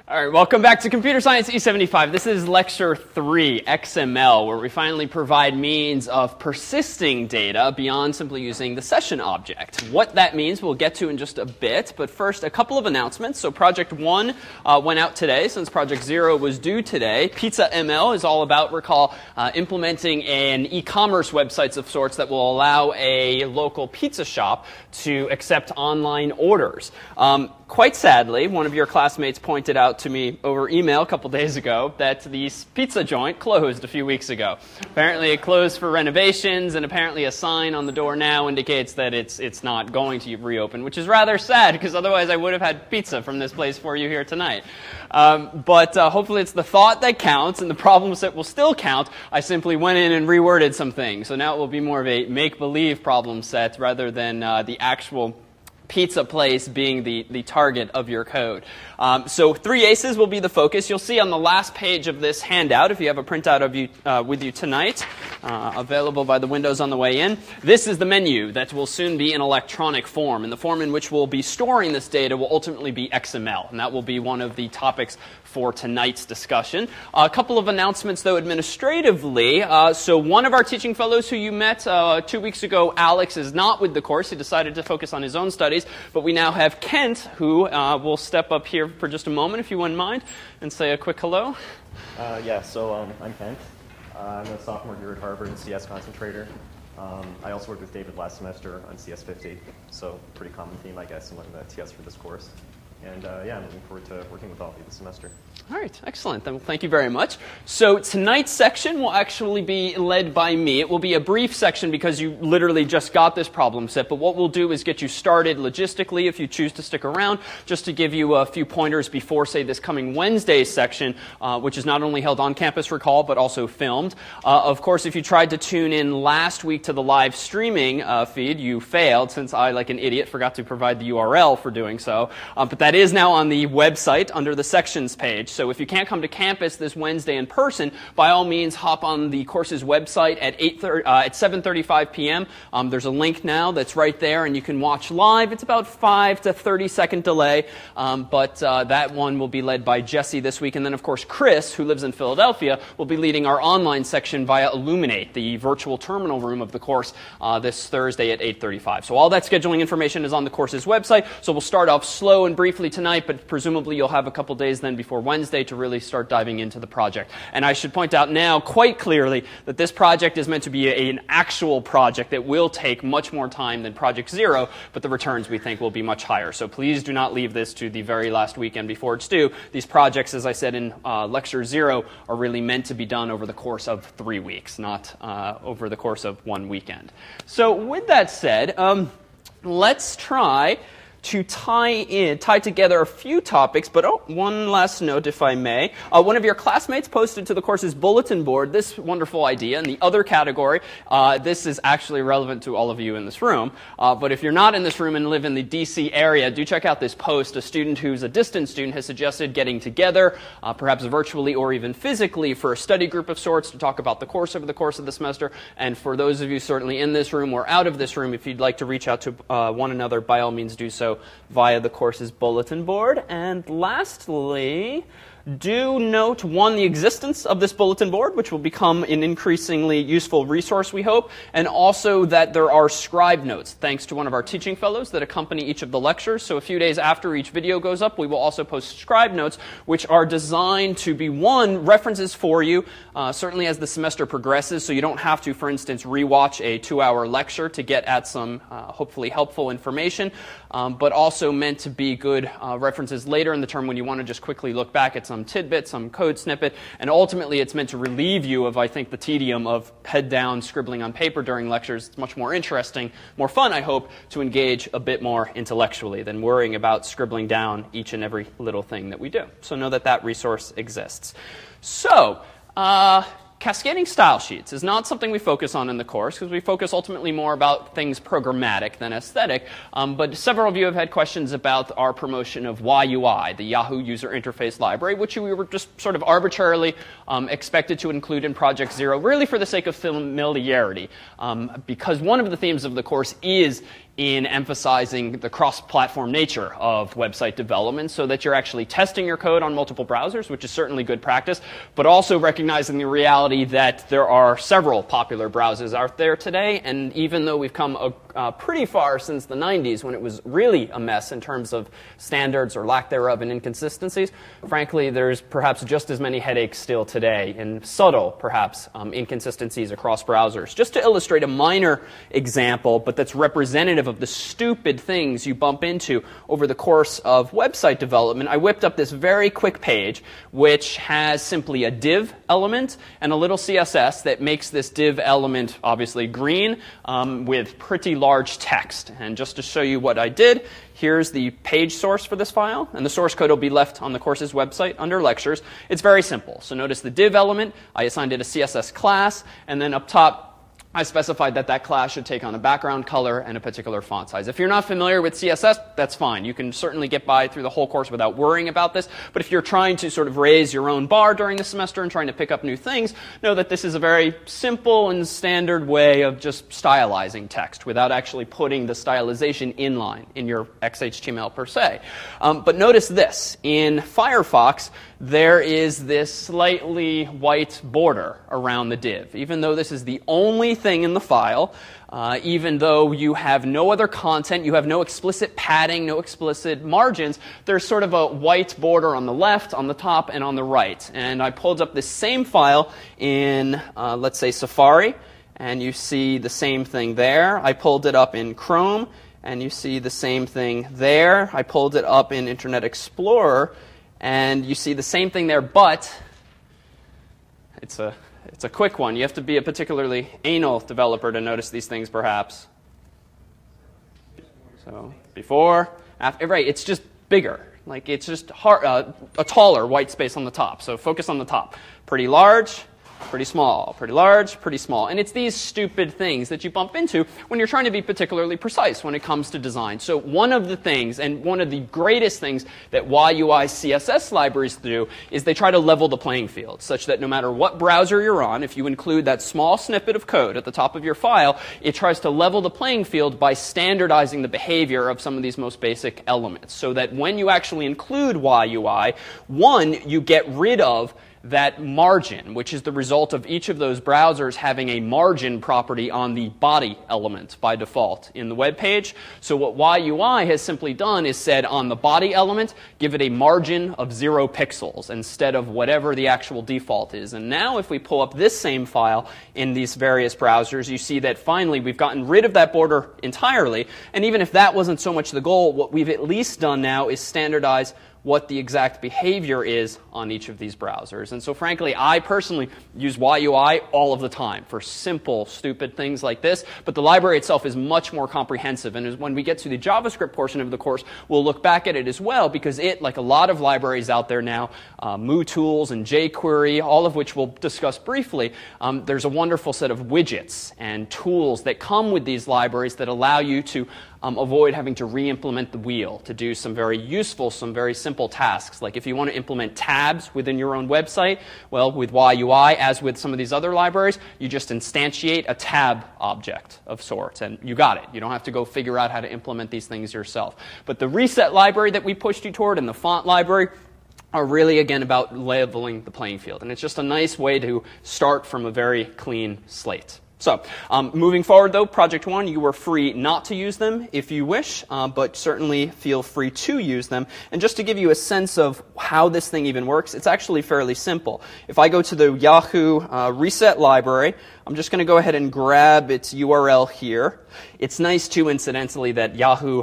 All right, welcome back to Computer Science E75. This is Lecture 3, XML, where we finally provide means of persisting data beyond simply using the session object. What that means we'll get to in just a bit, but first a couple of announcements. So Project 1 went out today, since Project 0 was due today. Pizza ML is all about, recall, implementing an e-commerce website of sorts that will allow a local pizza shop to accept online orders. Quite sadly, one of your classmates pointed out to me over email a couple days ago that the pizza joint closed a few weeks ago. Apparently it closed for renovations, and apparently a sign on the door now indicates that it's not going to reopen, which is rather sad, because otherwise I would have had pizza from this place for you here tonight. But hopefully it's the thought that counts, and the problems that will still count. I simply went in and reworded some things. So now it will be more of a make-believe problem set rather than the actual pizza place being the target of your code. So 3 aces will be the focus. You'll see on the last page of this handout, if you have a printout of you with you tonight, available by the windows on the way in, this is the menu that will soon be in electronic form. And the form in which we'll be storing this data will ultimately be XML. And that will be one of the topics for tonight's discussion. A couple of announcements, though, administratively. So one of our teaching fellows who you met 2 weeks ago, Alex, is not with the course. He decided to focus on his own studies. But we now have Kent, who will step up here for just a moment, if you wouldn't mind, and say a quick hello. So I'm Kent. I'm a sophomore here at Harvard in CS Concentrator. I also worked with David last semester on CS50, so pretty common theme, I guess, among the TS for this course. And I'm looking forward to working with all of you this semester. All right, excellent. Then thank you very much. So tonight's section will actually be led by me. It will be a brief section because you literally just got this problem set. But what we'll do is get you started logistically if you choose to stick around, just to give you a few pointers before, say, this coming Wednesday's section, which is not only held on campus, recall, but also filmed. Of course, if you tried to tune in last week to the live streaming feed, you failed, since I, like an idiot, forgot to provide the URL for doing so. But that is now on the website under the sections page. So if you can't come to campus this Wednesday in person, by all means hop on the course's website at 7:35 p.m. There's a link now that's right there, and you can watch live. It's about 5 to 30 second delay, but that one will be led by Jesse this week. And then, of course, Chris, who lives in Philadelphia, will be leading our online section via Illuminate, the virtual terminal room of the course, this Thursday at 8:35. So all that scheduling information is on the course's website. So we'll start off slow and briefly tonight, but presumably you'll have a couple days then before Wednesday to really start diving into the project. And I should point out now quite clearly that this project is meant to be an actual project that will take much more time than Project 0, but the returns we think will be much higher. So please do not leave this to the very last weekend before it's due. These projects, as I said in Lecture 0, are really meant to be done over the course of 3 weeks, not over the course of 1 weekend. So with that said, let's try to tie together a few topics, but one last note, if I may. One of your classmates posted to the course's bulletin board this wonderful idea. In the other category, this is actually relevant to all of you in this room. But if you're not in this room and live in the DC area, do check out this post. A student who's a distant student has suggested getting together, perhaps virtually or even physically, for a study group of sorts to talk about the course over the course of the semester. And for those of you certainly in this room or out of this room, if you'd like to reach out to one another, by all means do so via the course's bulletin board. And lastly, do note, one, the existence of this bulletin board, which will become an increasingly useful resource, we hope, and also that there are scribe notes, thanks to one of our teaching fellows, that accompany each of the lectures. So a few days after each video goes up, we will also post scribe notes, which are designed to be, one, references for you, certainly as the semester progresses, so you don't have to, for instance, rewatch a 2-hour lecture to get at some hopefully helpful information, but also meant to be good references later in the term when you want to just quickly look back at some tidbit, some code snippet, and ultimately it's meant to relieve you of, I think, the tedium of head-down scribbling on paper during lectures. It's much more interesting, more fun, I hope, to engage a bit more intellectually than worrying about scribbling down each and every little thing that we do. So know that that resource exists. So, cascading style sheets is not something we focus on in the course, because we focus ultimately more about things programmatic than aesthetic. But several of you have had questions about our promotion of YUI, the Yahoo User Interface Library, which we were just sort of arbitrarily expected to include in Project 0, really for the sake of familiarity. Because one of the themes of the course is in emphasizing the cross-platform nature of website development so that you're actually testing your code on multiple browsers, which is certainly good practice, but also recognizing the reality that there are several popular browsers out there today, and even though we've come pretty far since the 90s when it was really a mess in terms of standards or lack thereof and inconsistencies, frankly, there's perhaps just as many headaches still today and subtle, perhaps, inconsistencies across browsers. Just to illustrate a minor example, but that's representative of the stupid things you bump into over the course of website development, I whipped up this very quick page which has simply a div element and a little CSS that makes this div element obviously green with pretty large text. And just to show you what I did, here's the page source for this file, and the source code will be left on the course's website under lectures. It's very simple. So notice the div element, I assigned it a CSS class, and then up top I specified that that class should take on a background color and a particular font size. If you're not familiar with CSS, that's fine. You can certainly get by through the whole course without worrying about this. But if you're trying to sort of raise your own bar during the semester and trying to pick up new things, know that this is a very simple and standard way of just stylizing text without actually putting the stylization inline in your XHTML per se. But notice this. In Firefox, there is this slightly white border around the div. Even though this is the only thing in the file, even though you have no other content, you have no explicit padding, no explicit margins, there's sort of a white border on the left, on the top, and on the right. And I pulled up this same file in, let's say, Safari, and you see the same thing there. I pulled it up in Chrome, and you see the same thing there. I pulled it up in Internet Explorer, and you see the same thing there, but it's a quick one. You have to be a particularly anal developer to notice these things, perhaps. So before, after, right, it's just bigger. Like it's just a taller white space on the top. So focus on the top. Pretty large, pretty small, pretty large, pretty small. And it's these stupid things that you bump into when you're trying to be particularly precise when it comes to design. So one of the things, and one of the greatest things that YUI CSS libraries do, is they try to level the playing field, such that no matter what browser you're on, if you include that small snippet of code at the top of your file, it tries to level the playing field by standardizing the behavior of some of these most basic elements. So that when you actually include YUI, one, you get rid of that margin, which is the result of each of those browsers having a margin property on the body element by default in the web page. So what YUI has simply done is said on the body element, give it a margin of 0 pixels instead of whatever the actual default is. And now if we pull up this same file in these various browsers, you see that finally we've gotten rid of that border entirely. And even if that wasn't so much the goal, what we've at least done now is standardize what the exact behavior is on each of these browsers. And so frankly, I personally use YUI all of the time for simple, stupid things like this. But the library itself is much more comprehensive. And when we get to the JavaScript portion of the course, we'll look back at it as well, because it, like a lot of libraries out there now, MooTools and jQuery, all of which we'll discuss briefly, there's a wonderful set of widgets and tools that come with these libraries that allow you to avoid having to re-implement the wheel to do some very useful, some very simple tasks. Like if you want to implement tabs within your own website, well, with YUI, as with some of these other libraries, you just instantiate a tab object of sorts, and you got it. You don't have to go figure out how to implement these things yourself. But the reset library that we pushed you toward and the font library are really, again, about leveling the playing field. And it's just a nice way to start from a very clean slate. So, moving forward, though, Project One, you are free not to use them if you wish, but certainly feel free to use them. And just to give you a sense of how this thing even works, it's actually fairly simple. If I go to the Yahoo reset library, I'm just going to go ahead and grab its URL here. It's nice, too, incidentally, that Yahoo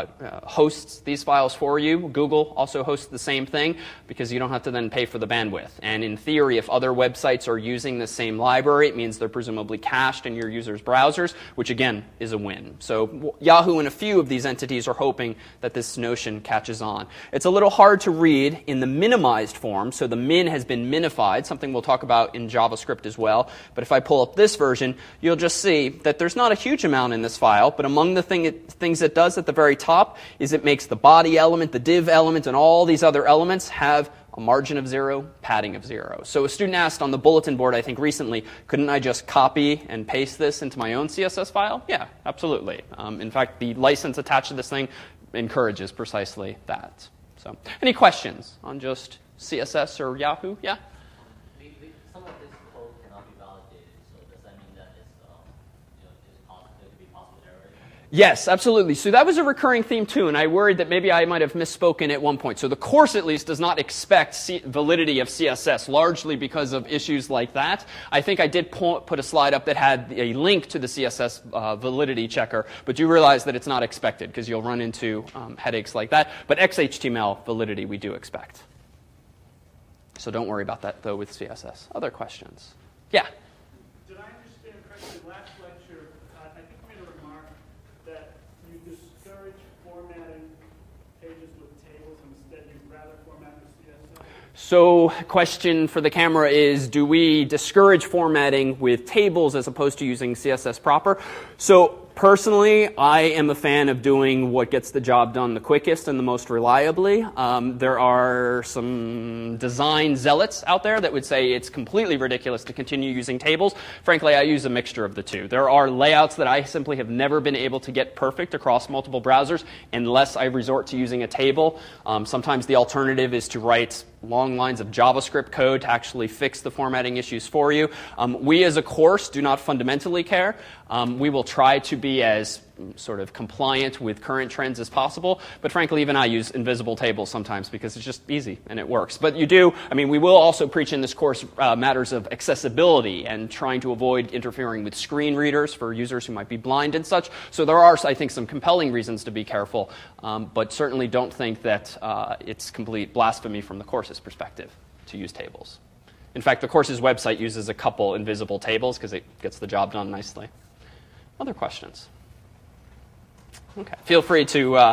hosts these files for you. Google also hosts the same thing, because you don't have to then pay for the bandwidth. And in theory, if other websites are using the same library, it means they're presumably cached in your users' browsers, which, again, is a win. So Yahoo and a few of these entities are hoping that this notion catches on. It's a little hard to read in the minimized form, so the min has been minified, something we'll talk about in JavaScript as well. But if I pull up this version, you'll just see that there's not a huge amount in this file, but among the things it does at the very top is it makes the body element, the div element, and all these other elements have a margin of 0, padding of 0. So a student asked on the bulletin board, I think recently, couldn't I just copy and paste this into my own CSS file? Yeah, absolutely. In fact, the license attached to this thing encourages precisely that. So, any questions on just CSS or Yahoo? Yeah? Some of this code cannot be validated, so does that mean that there could be possible errors? Yes, absolutely. So that was a recurring theme too, and I worried that maybe I might have misspoken at one point. So the course, at least, does not expect validity of CSS, largely because of issues like that. I think I did put a slide up that had a link to the CSS validity checker, but you realize that it's not expected because you'll run into headaches like that. But XHTML validity we do expect. So don't worry about that, though, with CSS. Other questions? Yeah? Did I understand correctly, last lecture, I think you made a remark that you discourage formatting pages with tables, instead you'd rather format with CSS? So question for the camera is, do we discourage formatting with tables as opposed to using CSS proper? So personally, I am a fan of doing what gets the job done the quickest and the most reliably. There are some design zealots out there that would say it's completely ridiculous to continue using tables. Frankly, I use a mixture of the two. There are layouts that I simply have never been able to get perfect across multiple browsers unless I resort to using a table. Sometimes the alternative is to write long lines of JavaScript code to actually fix the formatting issues for you. We as a course do not fundamentally care. We will try to be as sort of compliant with current trends as possible, but frankly even I use invisible tables sometimes because it's just easy and it works. But we will also preach in this course matters of accessibility and trying to avoid interfering with screen readers for users who might be blind and such. So there are, I think, some compelling reasons to be careful, but certainly don't think that it's complete blasphemy from the course's perspective to use tables. In fact, the course's website uses a couple invisible tables because it gets the job done nicely. Other questions? Okay. Feel free to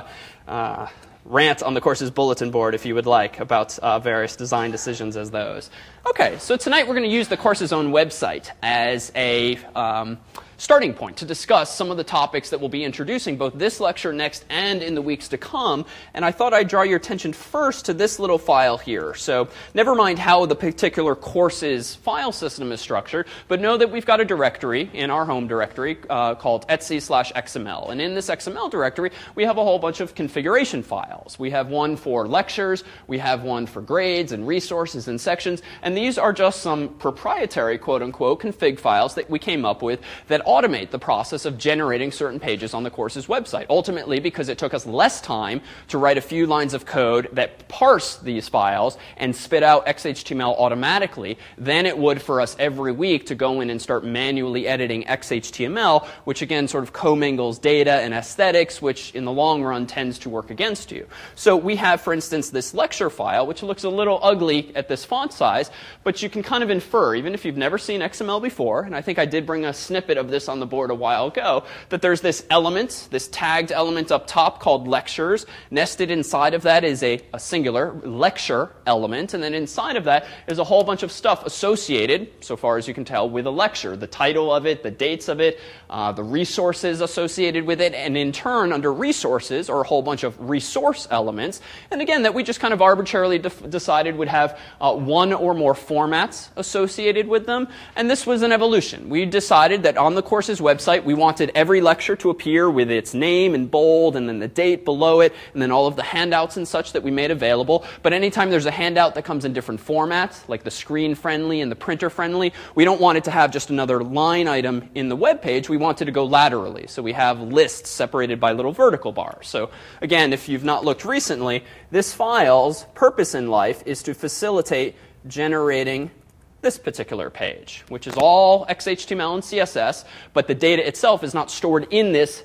rant on the course's bulletin board if you would like about various design decisions as those. Okay, so tonight we're going to use the course's own website as a starting point to discuss some of the topics that we'll be introducing both this lecture next and in the weeks to come. And I thought I'd draw your attention first to this little file here. So never mind how the particular course's file system is structured, but know that we've got a directory in our home directory called etc/xml. And in this XML directory, we have a whole bunch of configuration files. We have one for lectures, we have one for grades and resources and sections, and these are just some proprietary, quote-unquote, config files that we came up with that automate the process of generating certain pages on the course's website. Ultimately, because it took us less time to write a few lines of code that parse these files and spit out XHTML automatically than it would for us every week to go in and start manually editing XHTML, which again sort of commingles data and aesthetics, which in the long run tends to work against you. So we have, for instance, this lecture file, which looks a little ugly at this font size, but you can kind of infer, even if you've never seen XML before, and I think I did bring a snippet of this on the board a while ago, that there's this element, this tagged element up top called lectures. Nested inside of that is a singular lecture element, and then inside of that is a whole bunch of stuff associated, so far as you can tell, with a lecture. The title of it, the dates of it, the resources associated with it, and in turn, under resources, are a whole bunch of resource elements. And again, that we just kind of arbitrarily decided would have one or more formats associated with them. And this was an evolution. We decided that on the course's website, we wanted every lecture to appear with its name in bold, and then the date below it, and then all of the handouts and such that we made available. But anytime there's a handout that comes in different formats, like the screen-friendly and the printer-friendly, we don't want it to have just another line item in the web page. We want it to go laterally. So we have lists separated by little vertical bars. So again, if you've not looked recently, this file's purpose in life is to facilitate generating this particular page, which is all XHTML and CSS, but the data itself is not stored in this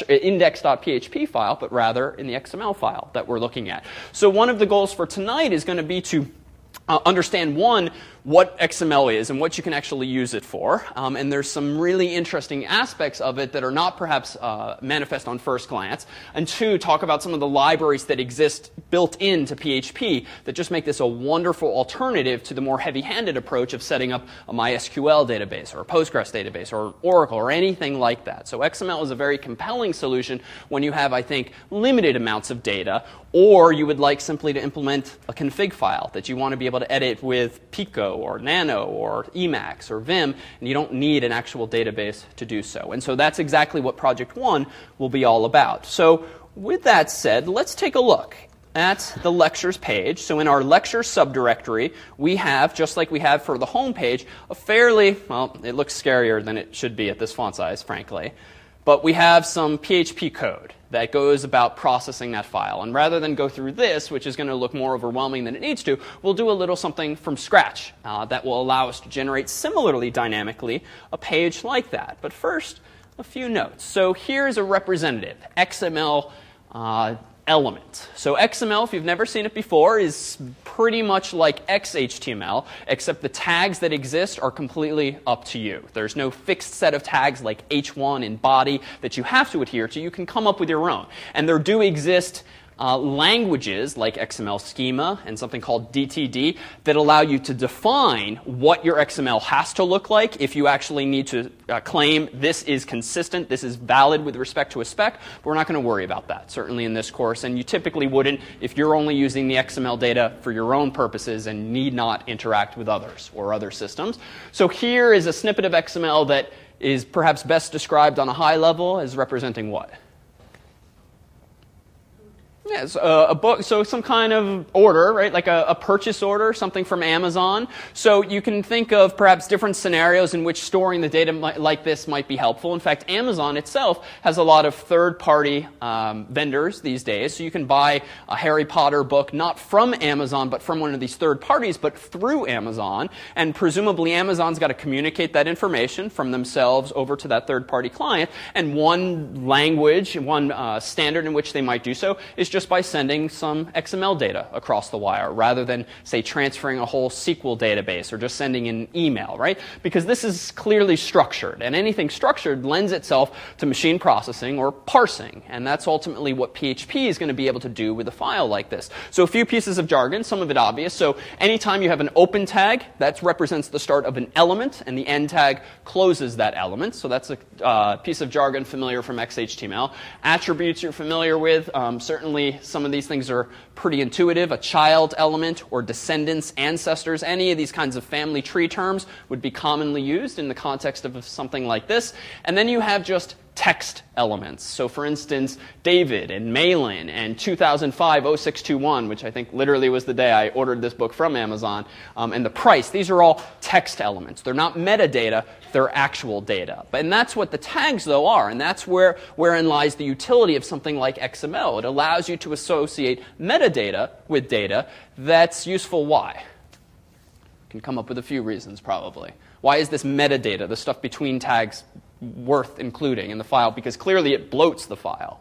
index.php file, but rather in the XML file that we're looking at. So one of the goals for tonight is going to be to understand, one, what XML is and what you can actually use it for. And there's some really interesting aspects of it that are not perhaps manifest on first glance. And 2, talk about some of the libraries that exist built into PHP that just make this a wonderful alternative to the more heavy-handed approach of setting up a MySQL database or a Postgres database or Oracle or anything like that. So XML is a very compelling solution when you have, I think, limited amounts of data, or you would like simply to implement a config file that you want to be able to edit with Pico or Nano or Emacs or Vim, and you don't need an actual database to do so. And so that's exactly what Project One will be all about. So with that said, let's take a look at the lectures page. So in our lecture subdirectory, we have, just like we have for the home page, a fairly, well, it looks scarier than it should be at this font size, frankly. But we have some PHP code that goes about processing that file. And rather than go through this, which is going to look more overwhelming than it needs to, we'll do a little something from scratch that will allow us to generate similarly dynamically a page like that. But first, a few notes. So here's a representative XML element. So XML, if you've never seen it before, is pretty much like XHTML, except the tags that exist are completely up to you. There's no fixed set of tags like H1 and body that you have to adhere to. You can come up with your own. And there do exist languages like XML schema and something called DTD that allow you to define what your XML has to look like if you actually need to claim this is consistent, this is valid with respect to a spec. But we're not going to worry about that, certainly in this course. And you typically wouldn't if you're only using the XML data for your own purposes and need not interact with others or other systems. So here is a snippet of XML that is perhaps best described on a high level as representing what? Yes, a book, so some kind of order, right? Like a purchase order, something from Amazon. So you can think of perhaps different scenarios in which storing the data like this might be helpful. In fact, Amazon itself has a lot of third-party vendors these days. So you can buy a Harry Potter book not from Amazon, but from one of these third parties, but through Amazon. And presumably Amazon's got to communicate that information from themselves over to that third-party client. And one language, one standard in which they might do so is just by sending some XML data across the wire rather than, say, transferring a whole SQL database or just sending an email, right? Because this is clearly structured, and anything structured lends itself to machine processing or parsing, and that's ultimately what PHP is going to be able to do with a file like this. So a few pieces of jargon, some of it obvious. So anytime you have an open tag, that represents the start of an element, and the end tag closes that element. So that's a piece of jargon familiar from XHTML. Attributes you're familiar with, certainly some of these things are pretty intuitive. A child element or descendants, ancestors, any of these kinds of family tree terms would be commonly used in the context of something like this. And then you have just text elements. So for instance, David and Malin and 2005-0621, which I think literally was the day I ordered this book from Amazon, and the price. These are all text elements. They're not metadata, they're actual data. And that's what the tags, though, are, and that's wherein lies the utility of something like XML. It allows you to associate metadata with data that's useful. Why? You can come up with a few reasons, probably. Why is this metadata, the stuff between tags, worth including in the file? Because clearly it bloats the file.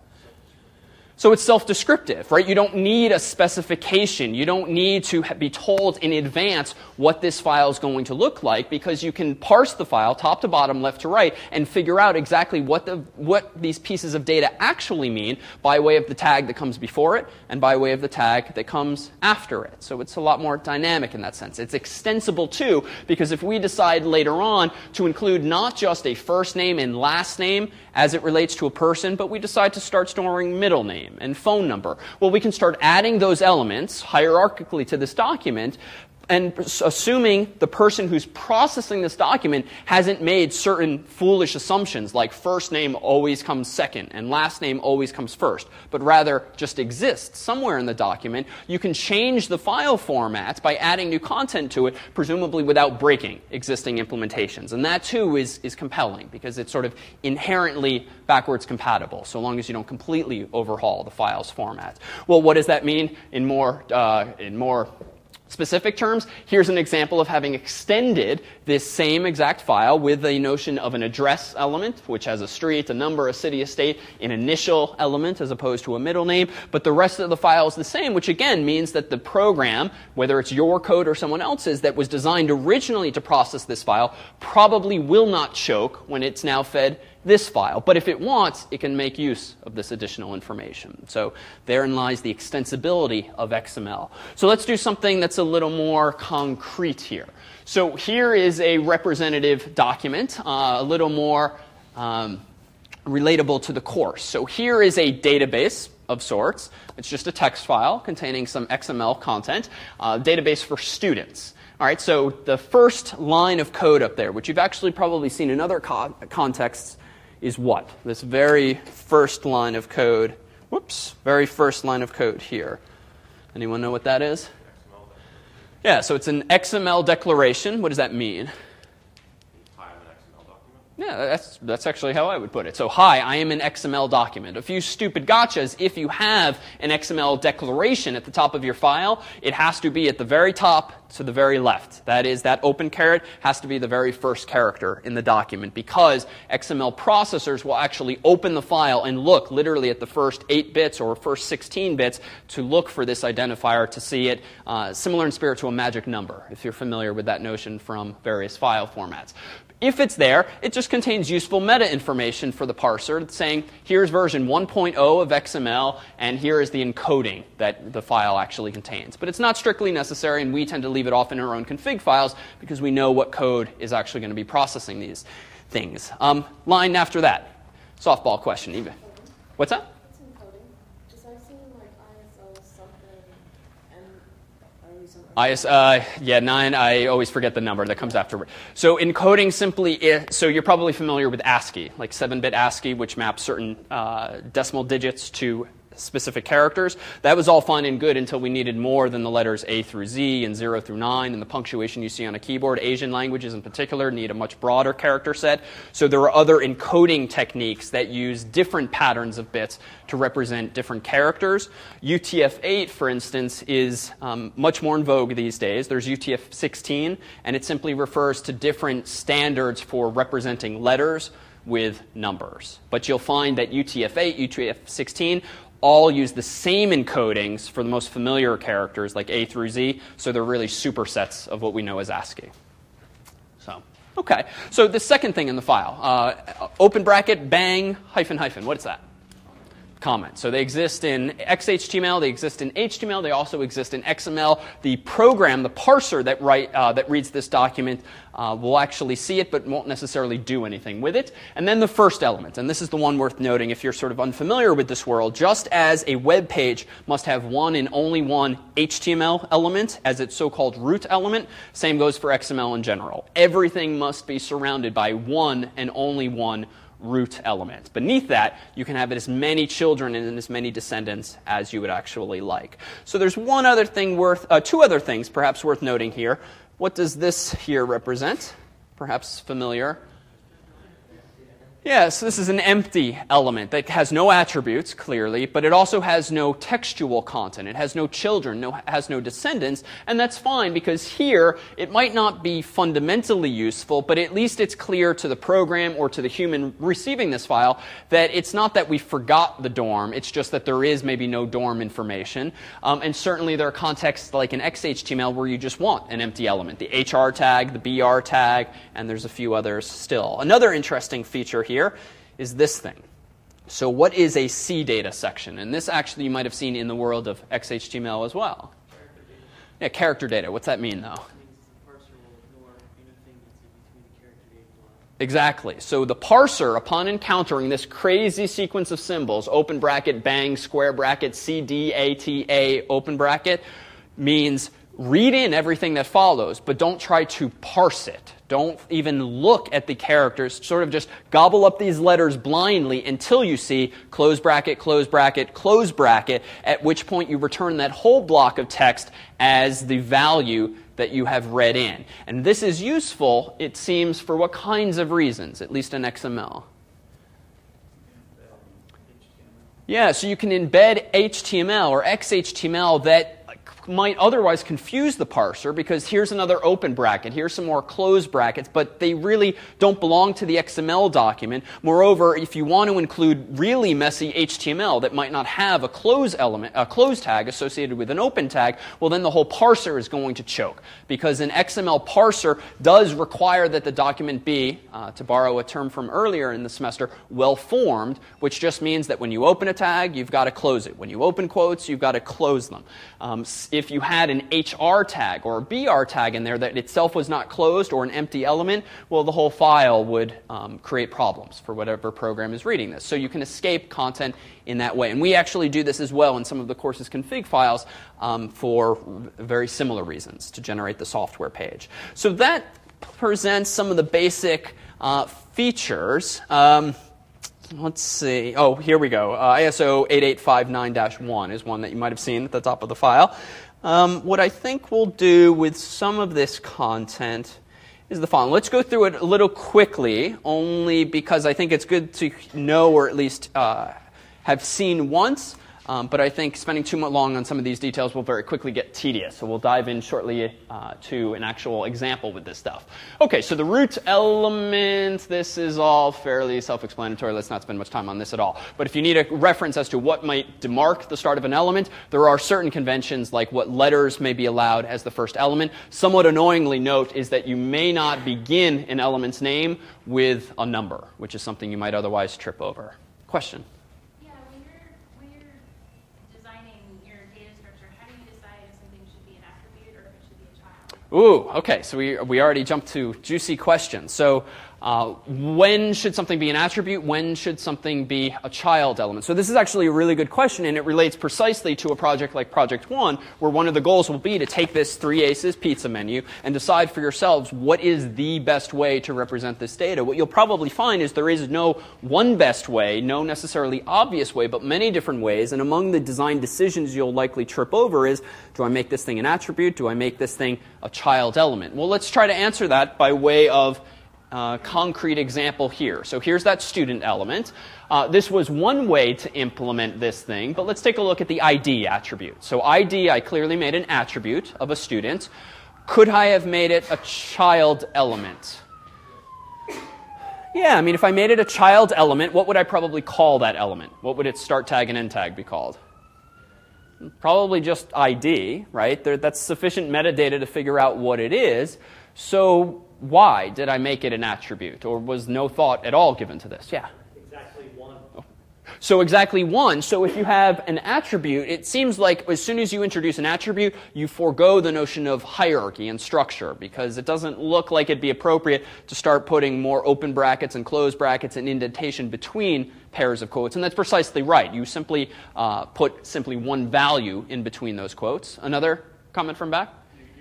So it's self-descriptive, right? You don't need a specification. You don't need to be told in advance what this file is going to look like, because you can parse the file top to bottom, left to right, and figure out exactly what these pieces of data actually mean by way of the tag that comes before it and by way of the tag that comes after it. So it's a lot more dynamic in that sense. It's extensible too, because if we decide later on to include not just a first name and last name as it relates to a person, but we decide to start storing middle name and phone number, well, we can start adding those elements hierarchically to this document, and assuming the person who's processing this document hasn't made certain foolish assumptions like first name always comes second and last name always comes first, but rather just exists somewhere in the document, you can change the file format by adding new content to it, presumably without breaking existing implementations. And that too is compelling because it's sort of inherently backwards compatible, so long as you don't completely overhaul the file's format. Well, what does that mean in more specific terms, here's an example of having extended this same exact file with the notion of an address element, which has a street, a number, a city, a state, an initial element as opposed to a middle name. But the rest of the file is the same, which again means that the program, whether it's your code or someone else's, that was designed originally to process this file, probably will not choke when it's now fed this file. But if it wants, it can make use of this additional information. So therein lies the extensibility of XML. So let's do something that's a little more concrete here. So here is a representative document, a little more relatable to the course. So here is a database of sorts. It's just a text file containing some XML content, database for students. All right, so the first line of code up there, which you've actually probably seen in other contexts, is what? This very first line of code. Very first line of code here. Anyone know what that is? Yeah, so it's an XML declaration. What does that mean? Yeah, that's actually how I would put it. So, hi, I am an XML document. A few stupid gotchas. If you have an XML declaration at the top of your file, it has to be at the very top to the very left. That is, that open caret has to be the very first character in the document, because XML processors will actually open the file and look literally at the first 8 bits or first 16 bits to look for this identifier, to see it, similar in spirit to a magic number, if you're familiar with that notion from various file formats. If it's there, it just contains useful meta information for the parser, saying here's version 1.0 of XML, and here is the encoding that the file actually contains. But it's not strictly necessary, and we tend to leave it off in our own config files because we know what code is actually going to be processing these things. Line after that. Softball question, Eva. What's that? What's encoding? Because I've seen like ISO something and yeah, 9, I always forget the number that comes afterward. So encoding simply is, so you're probably familiar with ASCII, like 7-bit ASCII, which maps certain decimal digits to specific characters. That was all fine and good until we needed more than the letters A through Z and 0 through 9 and the punctuation you see on a keyboard. Asian languages in particular need a much broader character set. So there are other encoding techniques that use different patterns of bits to represent different characters. UTF-8, for instance, is much more in vogue these days. There's UTF-16, and it simply refers to different standards for representing letters with numbers. But you'll find that UTF-8, UTF-16, all use the same encodings for the most familiar characters like A through Z, so they're really supersets of what we know as ASCII. So, okay. So the second thing in the file, open bracket, bang, hyphen, hyphen. What is that? Comment. So they exist in XHTML, they exist in HTML, they also exist in XML. The program, the parser that reads this document will actually see it but won't necessarily do anything with it. And then the first element, and this is the one worth noting if you're sort of unfamiliar with this world. Just as a web page must have one and only one HTML element as its so-called root element, same goes for XML in general. Everything must be surrounded by one and only one root element. Beneath that, you can have as many children and as many descendants as you would actually like. So there's one other thing two other things perhaps worth noting here. What does this here represent? Perhaps familiar. Yes, this is an empty element that has no attributes, clearly, but it also has no textual content. It has no children, has no descendants, and that's fine because here it might not be fundamentally useful, but at least it's clear to the program or to the human receiving this file that it's not that we forgot the dorm, it's just that there is maybe no dorm information. And certainly there are contexts like in XHTML where you just want an empty element, the HR tag, the BR tag, and there's a few others still. Another interesting feature here is this thing. So what is a CData section? And this actually you might have seen in the world of XHTML as well. Yeah, character data. What's that mean, though? Exactly. So the parser, upon encountering this crazy sequence of symbols, open bracket, bang, square bracket, CDATA, open bracket, means read in everything that follows, but don't try to parse it. Don't even look at the characters. Sort of just gobble up these letters blindly until you see close bracket, close bracket, close bracket, at which point you return that whole block of text as the value that you have read in. And this is useful, it seems, for what kinds of reasons, at least in XML? Yeah, so you can embed HTML or XHTML that might otherwise confuse the parser because here's another open bracket, here's some more closed brackets, but they really don't belong to the XML document. Moreover, if you want to include really messy HTML that might not have a close tag associated with an open tag, well then the whole parser is going to choke because an XML parser does require that the document be, to borrow a term from earlier in the semester, well-formed, which just means that when you open a tag, you've got to close it. When you open quotes, you've got to close them. If you had an HR tag or a BR tag in there that itself was not closed or an empty element, well, the whole file would create problems for whatever program is reading this. So you can escape content in that way. And we actually do this as well in some of the course's config files for very similar reasons to generate the software page. So that presents some of the basic features. Let's see. Oh, here we go. ISO 8859-1 is one that you might have seen at the top of the file. What I think we'll do with some of this content is the following. Let's go through it a little quickly, only because I think it's good to know or at least have seen once. But I think spending too much long on some of these details will very quickly get tedious. So we'll dive in shortly to an actual example with this stuff. Okay, so the root element, this is all fairly self-explanatory. Let's not spend much time on this at all. But if you need a reference as to what might demark the start of an element, there are certain conventions like what letters may be allowed as the first element. Somewhat annoyingly, note is that you may not begin an element's name with a number, which is something you might otherwise trip over. Question? Ooh, okay, so we already jumped to juicy questions. So when should something be an attribute? When should something be a child element? So this is actually a really good question, and it relates precisely to a project like Project 1, where one of the goals will be to take this 3 Aces pizza menu and decide for yourselves what is the best way to represent this data. What you'll probably find is there is no one best way, no necessarily obvious way, but many different ways, and among the design decisions you'll likely trip over is, do I make this thing an attribute? Do I make this thing a child element? Well, let's try to answer that by way of concrete example here. So here's that student element. This was one way to implement this thing, but let's take a look at the ID attribute. So ID, I clearly made an attribute of a student. Could I have made it a child element? Yeah, I mean, if I made it a child element, what would I probably call that element? What would its start tag and end tag be called? Probably just ID, right? That's sufficient metadata to figure out what it is. So why did I make it an attribute? Or was no thought at all given to this? Yeah? Exactly 1. So exactly 1. So if you have an attribute, it seems like as soon as you introduce an attribute, you forego the notion of hierarchy and structure, because it doesn't look like it'd be appropriate to start putting more open brackets and closed brackets and indentation between pairs of quotes. And that's precisely right. You simply put simply one value in between those quotes. Another comment from back?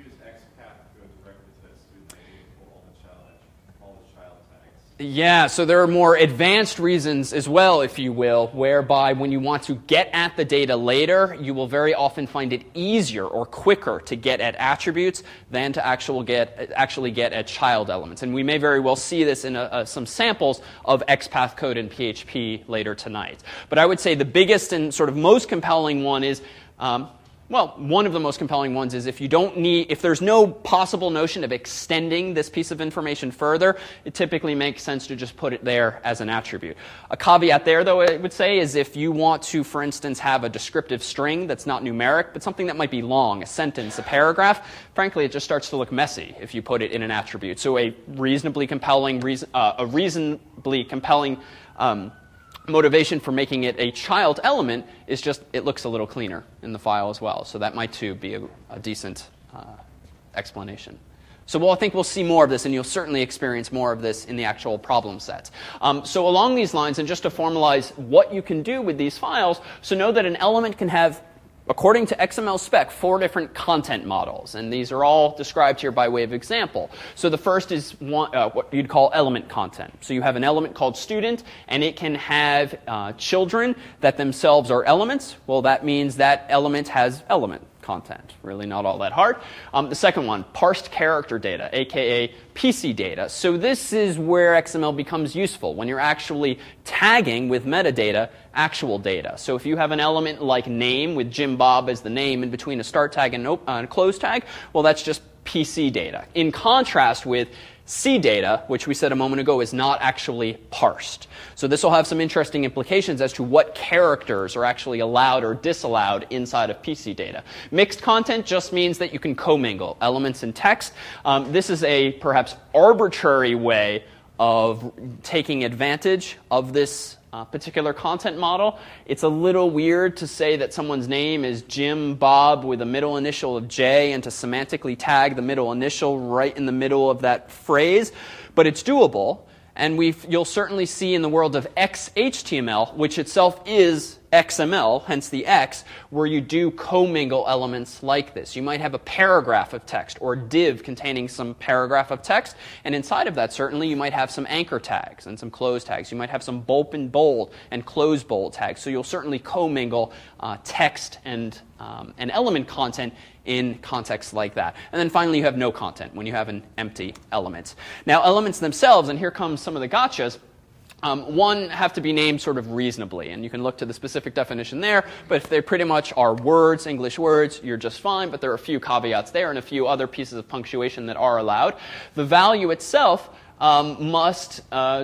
Yeah, so there are more advanced reasons as well, if you will, whereby when you want to get at the data later, you will very often find it easier or quicker to get at attributes than to actually get at child elements. And we may very well see this in some samples of XPath code in PHP later tonight. But I would say the biggest and sort of most compelling one is well, one of the most compelling ones is if there's no possible notion of extending this piece of information further, it typically makes sense to just put it there as an attribute. A caveat there, though, I would say, is if you want to, for instance, have a descriptive string that's not numeric, but something that might be long, a sentence, a paragraph, frankly, it just starts to look messy if you put it in an attribute. So a reasonably compelling motivation for making it a child element is just it looks a little cleaner in the file as well. So that might too be a decent explanation. So I think we'll see more of this, and you'll certainly experience more of this in the actual problem sets. So along these lines, and just to formalize what you can do with these files, so know that an element can have, according to XML spec, 4 different content models, and these are all described here by way of example. So the first is what you'd call element content. So you have an element called student, and it can have children that themselves are elements. Well, that means that element has element content. Really not all that hard. The second one, parsed character data, aka PC data. So this is where XML becomes useful, when you're actually tagging with metadata actual data. So if you have an element like name with Jim Bob as the name in between a start tag and a close tag, well, that's just PC data. In contrast with C data, which we said a moment ago is not actually parsed. So this will have some interesting implications as to what characters are actually allowed or disallowed inside of PC data. Mixed content just means that you can commingle elements and text. This is a perhaps arbitrary way of taking advantage of this particular content model. It's a little weird to say that someone's name is Jim Bob with a middle initial of J and to semantically tag the middle initial right in the middle of that phrase, but it's doable. And you'll certainly see in the world of XHTML, which itself is XML, hence the X, where you do commingle elements like this. You might have a paragraph of text or a div containing some paragraph of text, and inside of that, certainly, you might have some anchor tags and some close tags. You might have some open bold and close bold tags. So you'll certainly commingle text and element content in contexts like that. And then finally, you have no content when you have an empty element. Now, elements themselves, and here comes some of the gotchas, one, have to be named sort of reasonably, and you can look to the specific definition there, but if they pretty much are words, English words, you're just fine, but there are a few caveats there and a few other pieces of punctuation that are allowed. The value itself must...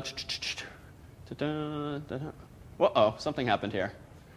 Uh-oh, something happened here.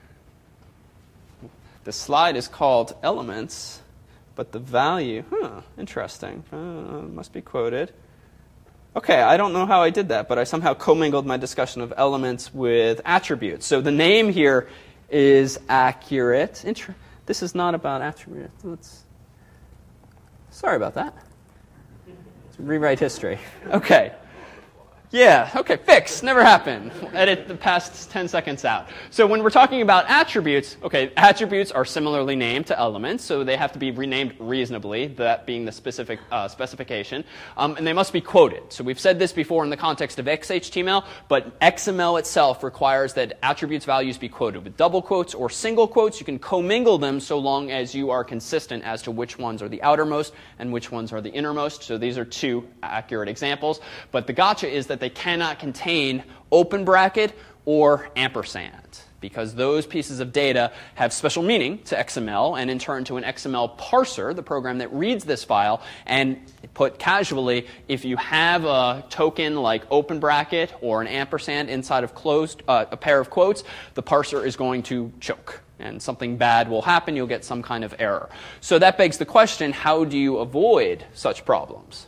The slide is called elements, but the value, interesting, must be quoted. Okay, I don't know how I did that, but I somehow commingled my discussion of elements with attributes. So the name here is accurate. This is not about attributes. Sorry about that. Let's rewrite history. Okay. Yeah, okay, fix, never happened. Edit the past 10 seconds out. So when we're talking about attributes, okay, attributes are similarly named to elements, so they have to be renamed reasonably, that being the specific specification, and they must be quoted. So we've said this before in the context of XHTML, but XML itself requires that attributes values be quoted with double quotes or single quotes. You can commingle them so long as you are consistent as to which ones are the outermost and which ones are the innermost. So these are two accurate examples, but the gotcha is that they cannot contain open bracket or ampersand, because those pieces of data have special meaning to XML and in turn to an XML parser, the program that reads this file, and put casually, if you have a token like open bracket or an ampersand inside of a pair of quotes, the parser is going to choke. And something bad will happen, you'll get some kind of error. So that begs the question, how do you avoid such problems?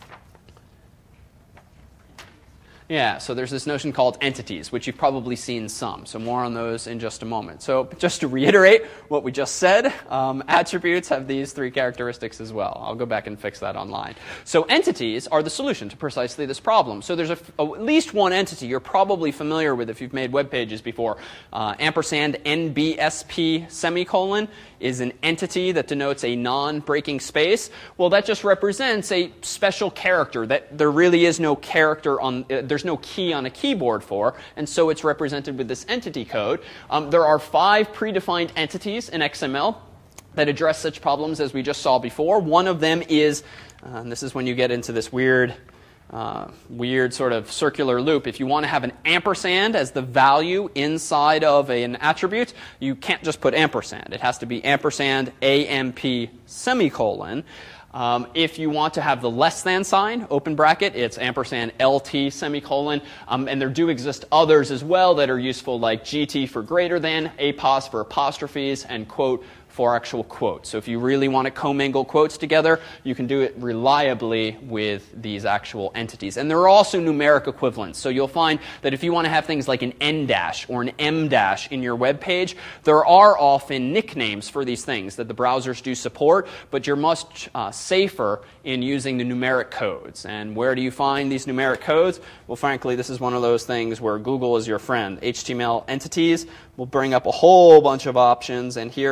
Yeah, so there's this notion called entities, which you've probably seen some. So more on those in just a moment. So just to reiterate what we just said, attributes have these three characteristics as well. I'll go back and fix that online. So entities are the solution to precisely this problem. So there's at least one entity you're probably familiar with if you've made web pages before. Ampersand NBSP semicolon is an entity that denotes a non-breaking space. Well, that just represents a special character that there really is no character on, there's no key on a keyboard for, and so it's represented with this entity code. There are 5 predefined entities in XML that address such problems as we just saw before. One of them is, and this is when you get into this weird sort of circular loop. If you want to have an ampersand as the value inside of an attribute, you can't just put ampersand. It has to be ampersand AMP semicolon. If you want to have the less than sign, open bracket, it's ampersand LT semicolon. And there do exist others as well that are useful, like GT for greater than, apos for apostrophes, and quote for actual quotes. So if you really want to commingle quotes together, you can do it reliably with these actual entities. And there are also numeric equivalents. So you'll find that if you want to have things like an N dash or an M dash in your web page, there are often nicknames for these things that the browsers do support, but you're much safer in using the numeric codes. And where do you find these numeric codes? Well, frankly, this is one of those things where Google is your friend. HTML entities will bring up a whole bunch of options, and here, for instance,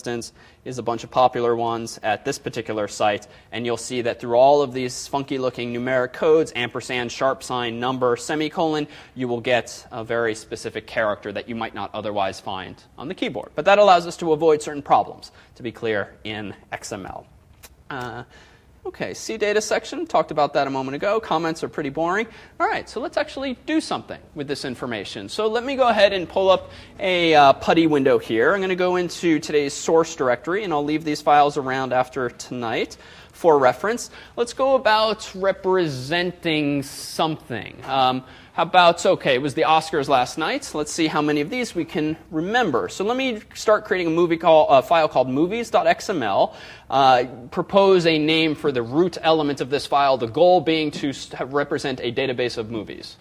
instance, is a bunch of popular ones at this particular site, and you'll see that through all of these funky-looking numeric codes, ampersand, sharp sign, number, semicolon, you will get a very specific character that you might not otherwise find on the keyboard. But that allows us to avoid certain problems, to be clear, in XML. Okay, CData section, talked about that a moment ago. Comments are pretty boring. All right, so let's actually do something with this information. So let me go ahead and pull up a PuTTY window here. I'm going to go into today's source directory, and I'll leave these files around after tonight for reference. Let's go about representing something. How about, okay, it was the Oscars last night. So let's see how many of these we can remember. So let me start creating a file called movies.xml. Propose a name for the root element of this file, the goal being to represent a database of movies.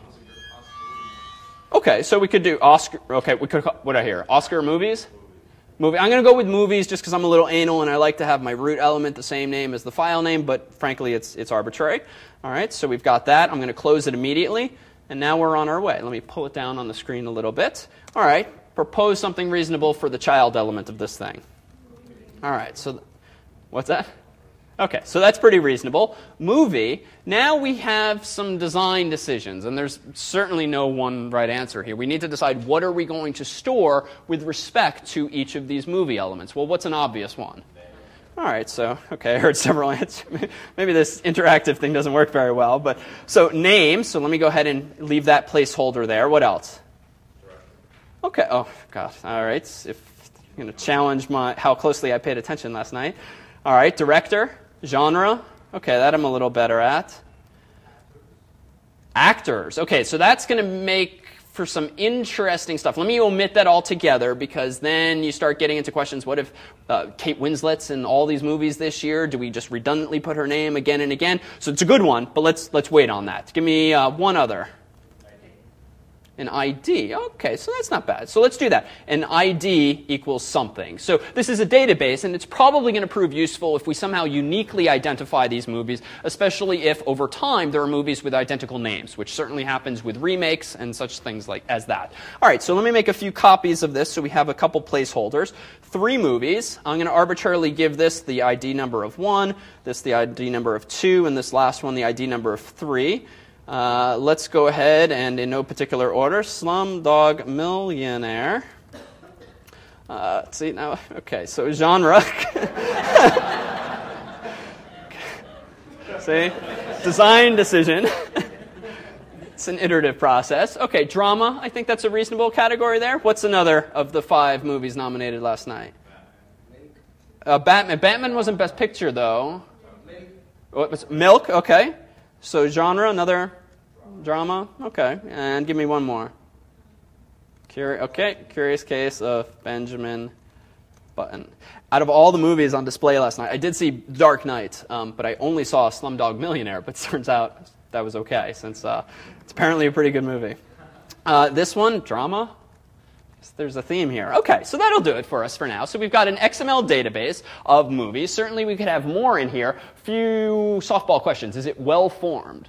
Okay, so we could do Oscar. Okay, we could. What did I hear? Oscar movies? Movie. I'm going to go with movies just because I'm a little anal and I like to have my root element the same name as the file name, but frankly, it's arbitrary. All right, so we've got that. I'm going to close it immediately, and now we're on our way. Let me pull it down on the screen a little bit. All right, propose something reasonable for the child element of this thing. All right, so what's that? Okay, so that's pretty reasonable. Movie, now we have some design decisions, and there's certainly no one right answer here. We need to decide what are we going to store with respect to each of these movie elements. Well, what's an obvious one? All right, so, okay, I heard several answers. Maybe this interactive thing doesn't work very well. But so name, so let me go ahead and leave that placeholder there. What else? Okay, oh, God, all right. If I'm going to challenge how closely I paid attention last night. All right, director. Genre, okay, that I'm a little better at. Actors, okay, so that's going to make for some interesting stuff. Let me omit that altogether because then you start getting into questions. What if Kate Winslet's in all these movies this year? Do we just redundantly put her name again and again? So it's a good one, but let's wait on that. Give me one other. An ID. Okay, so that's not bad. So let's do that. An ID equals something. So this is a database, and it's probably going to prove useful if we somehow uniquely identify these movies, especially if over time there are movies with identical names, which certainly happens with remakes and such things as that. All right, so let me make a few copies of this so we have a couple placeholders. 3 movies. I'm going to arbitrarily give this the ID number of 1, this the ID number of 2, and this last one the ID number of 3. Let's go ahead and, in no particular order, Slumdog Millionaire. Let's see now. Okay, so genre. See? Design decision. It's an iterative process. Okay, drama. I think that's a reasonable category there. What's another of the 5 movies nominated last night? Batman. Batman wasn't Best Picture, though. What was Milk? Okay. So genre, another drama. Okay, and give me one more. Curious Case of Benjamin Button. Out of all the movies on display last night, I did see Dark Knight, but I only saw Slumdog Millionaire, but it turns out that was okay, since it's apparently a pretty good movie. This one, drama. There's a theme here. Okay, so that'll do it for us for now. So we've got an XML database of movies. Certainly we could have more in here. Few softball questions. Is it well formed?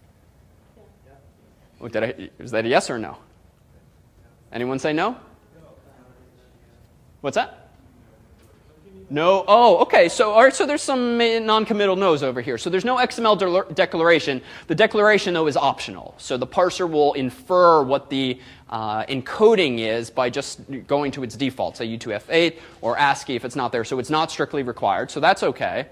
Yeah. Is that a yes or no? Anyone say no? What's that? No. Oh, okay. So, all right. So there's some non-committal no's over here. So there's no XML declaration. The declaration, though, is optional. So the parser will infer what the encoding is by just going to its default, say U2F8 or ASCII if it's not there. So it's not strictly required. So that's okay.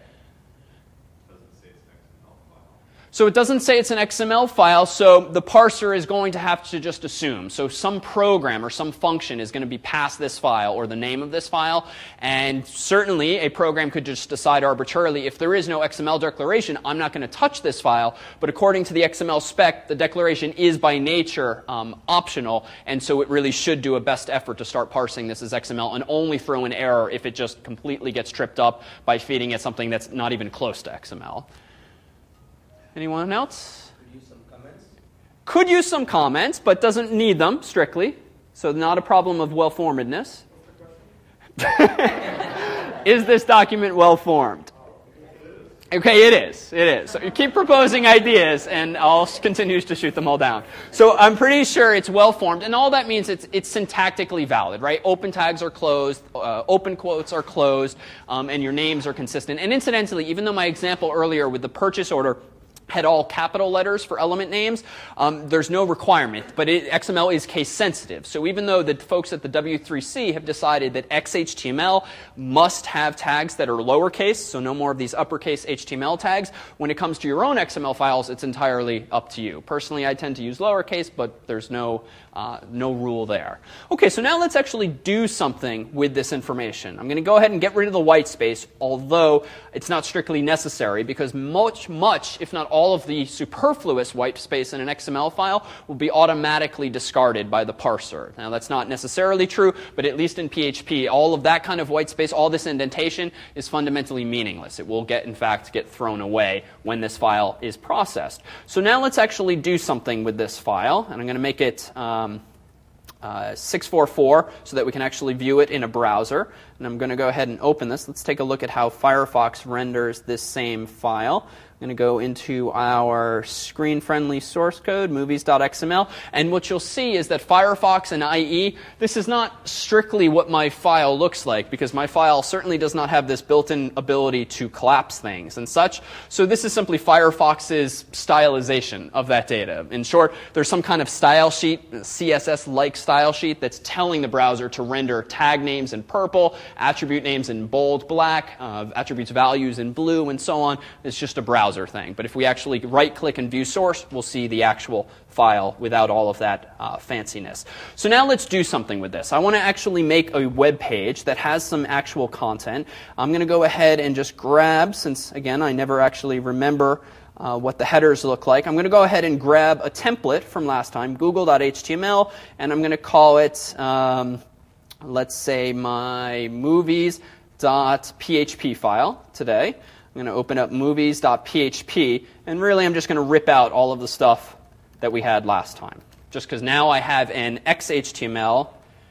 So it doesn't say it's an XML file, so the parser is going to have to just assume. So some program or some function is going to be past this file or the name of this file, and certainly a program could just decide arbitrarily, if there is no XML declaration, I'm not going to touch this file, but according to the XML spec, the declaration is by nature optional, and so it really should do a best effort to start parsing this as XML and only throw an error if it just completely gets tripped up by feeding it something that's not even close to XML. Anyone else? Could use some comments. Could use some comments, but doesn't need them strictly. So not a problem of well-formedness. Is this document well-formed? Okay, it is. It is. So you keep proposing ideas, and I'll continue to shoot them all down. So I'm pretty sure it's well-formed, and all that means it's syntactically valid, right? Open tags are closed, open quotes are closed, and your names are consistent. And incidentally, even though my example earlier with the purchase order had all capital letters for element names, there's no requirement, but XML is case sensitive. So even though the folks at the W3C have decided that XHTML must have tags that are lowercase, so no more of these uppercase HTML tags, when it comes to your own XML files, it's entirely up to you. Personally, I tend to use lowercase, but there's no rule there. Okay, so now let's actually do something with this information. I'm going to go ahead and get rid of the white space, although it's not strictly necessary, because much, if not all of the superfluous white space in an XML file will be automatically discarded by the parser. Now, that's not necessarily true, but at least in PHP, all of that kind of white space, all this indentation is fundamentally meaningless. It will in fact, get thrown away when this file is processed. So now let's actually do something with this file, and I'm going to make it 644 so that we can actually view it in a browser. And I'm going to go ahead and open this. Let's take a look at how Firefox renders this same file. I'm going to go into our screen-friendly source code, movies.xml, and what you'll see is that Firefox and IE, this is not strictly what my file looks like, because my file certainly does not have this built-in ability to collapse things and such. So this is simply Firefox's stylization of that data. In short, there's some kind of style sheet, CSS-like style sheet, that's telling the browser to render tag names in purple, attribute names in bold black, attributes values in blue, and so on. It's just a browser thing. But if we actually right-click and view source, we'll see the actual file without all of that fanciness. So now let's do something with this. I want to actually make a web page that has some actual content. I'm going to go ahead and just grab, since, again, I never actually remember what the headers look like. I'm going to go ahead and grab a template from last time, google.html, and I'm going to call it, let's say, my movies.php file today. I'm going to open up movies.php, and really I'm just going to rip out all of the stuff that we had last time, just because now I have an XHTML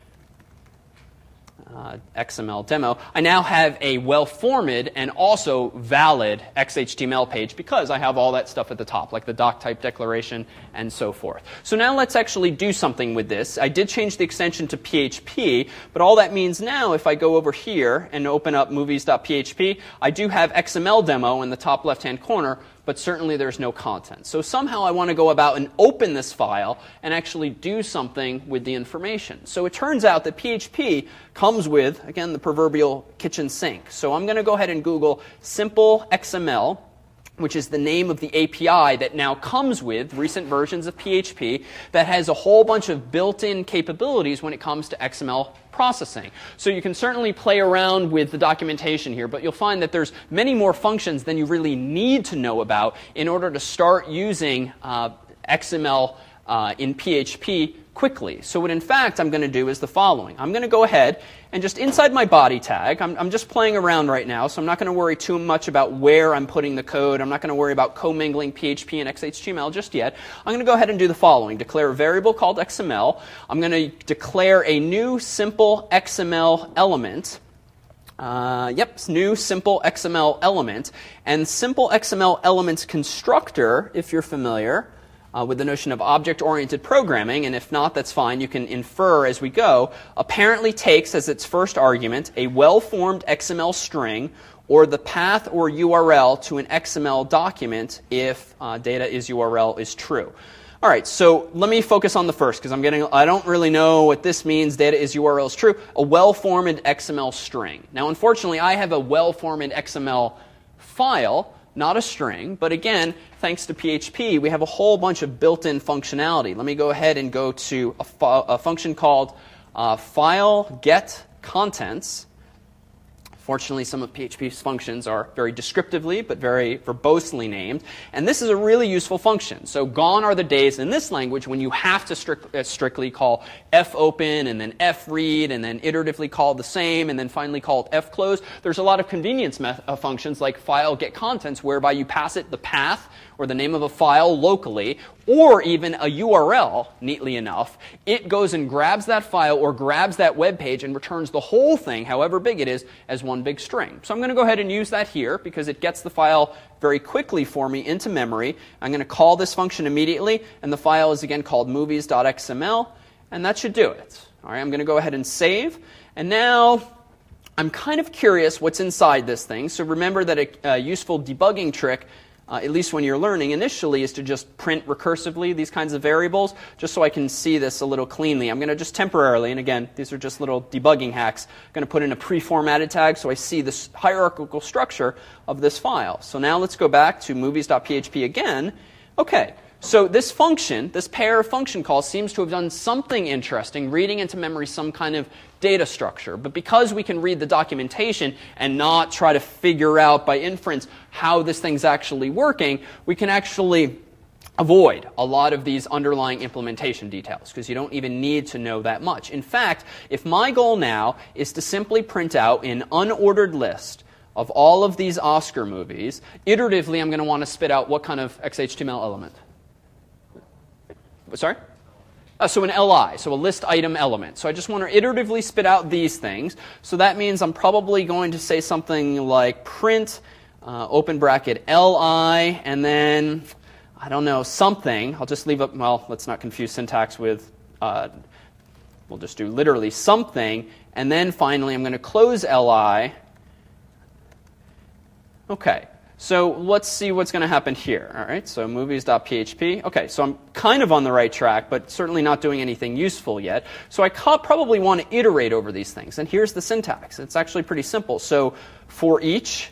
XML demo. I now have a well-formed and also valid XHTML page because I have all that stuff at the top, like the doc type declaration and so forth. So now let's actually do something with this. I did change the extension to PHP, but all that means now if I go over here and open up movies.php, I do have XML demo in the top left-hand corner, but certainly there's no content. So somehow I want to go about and open this file and actually do something with the information. So it turns out that PHP comes with, again, the proverbial kitchen sink. So I'm going to go ahead and Google simple XML, which is the name of the API that now comes with recent versions of PHP that has a whole bunch of built-in capabilities when it comes to XML processing. So you can certainly play around with the documentation here, but you'll find that there's many more functions than you really need to know about in order to start using XML in PHP quickly. So what in fact I'm going to do is the following. I'm going to go ahead and just inside my body tag, I'm just playing around right now, so I'm not going to worry too much about where I'm putting the code. I'm not going to worry about commingling PHP and XHTML just yet. I'm going to go ahead and do the following. Declare a variable called XML. I'm going to declare a new simple XML element. New simple XML element. And simple XML elements constructor, if you're familiar with the notion of object-oriented programming, and if not, that's fine, you can infer as we go, apparently takes as its first argument a well-formed XML string or the path or URL to an XML document if data is URL is true. All right, so let me focus on the first because I don't really know what this means, data is URL is true. A well-formed XML string. Now, unfortunately, I have a well-formed XML file, not a string, but again, thanks to PHP, we have a whole bunch of built-in functionality. Let me go ahead and go to a function called file get contents. Fortunately, some of PHP's functions are very descriptively, but very verbosely named. And this is a really useful function. So gone are the days in this language when you have to strictly call fopen and then fread and then iteratively call the same and then finally call fclose. There's a lot of convenience functions like file get contents whereby you pass it the path or the name of a file locally or even a URL, neatly enough, it goes and grabs that file or grabs that web page and returns the whole thing, however big it is, as one big string. So I'm going to go ahead and use that here because it gets the file very quickly for me into memory. I'm going to call this function immediately, and the file is again called movies.xml, and that should do it. All right, I'm going to go ahead and save, and now I'm kind of curious what's inside this thing. So remember that a useful debugging trick, at least when you're learning initially, is to just print recursively these kinds of variables, just so I can see this a little cleanly. I'm going to just temporarily, and again, these are just little debugging hacks, I'm going to put in a pre-formatted tag so I see this hierarchical structure of this file. So now let's go back to movies.php again. Okay, so this function, this pair of function calls, seems to have done something interesting, reading into memory some kind of data structure. But because we can read the documentation and not try to figure out by inference how this thing's actually working, we can actually avoid a lot of these underlying implementation details because you don't even need to know that much. In fact, if my goal now is to simply print out an unordered list of all of these Oscar movies, iteratively I'm going to want to spit out what kind of XHTML element? Sorry? So an LI, so a list item element. So I just want to iteratively spit out these things. So that means I'm probably going to say something like print, open bracket, LI, and then, I don't know, something. I'll just leave it, well, let's not confuse syntax with, we'll just do literally something. And then finally, I'm going to close LI. Okay. So let's see what's going to happen here. All right, so movies.php. Okay, so I'm kind of on the right track, but certainly not doing anything useful yet. So I probably want to iterate over these things. And here's the syntax. It's actually pretty simple. So for each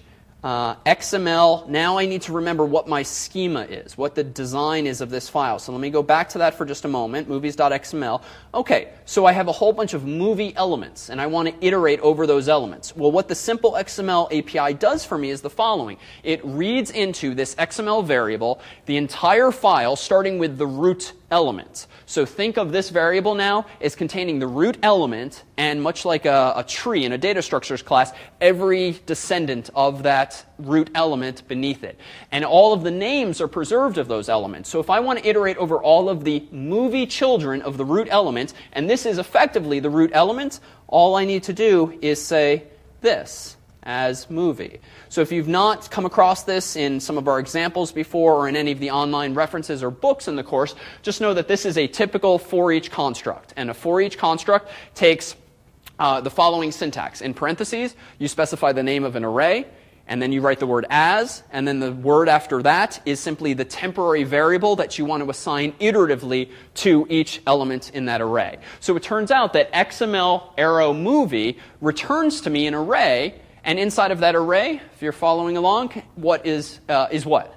XML, now I need to remember what my schema is, what the design is of this file. So let me go back to that for just a moment, movies.xml. Okay, so I have a whole bunch of movie elements, and I want to iterate over those elements. Well, what the simple XML API does for me is the following. It reads into this XML variable the entire file, starting with the root element. So think of this variable now as containing the root element, and much like a tree in a data structures class, every descendant of that root element beneath it. And all of the names are preserved of those elements. So if I want to iterate over all of the movie children of the root element, and this is effectively the root element, all I need to do is say this as movie. So if you've not come across this in some of our examples before or in any of the online references or books in the course, just know that this is a typical for each construct. And a for each construct takes the following syntax. In parentheses, you specify the name of an array, and then you write the word as, and then the word after that is simply the temporary variable that you want to assign iteratively to each element in that array. So it turns out that XML arrow movie returns to me an array, and inside of that array, if you're following along, what is what?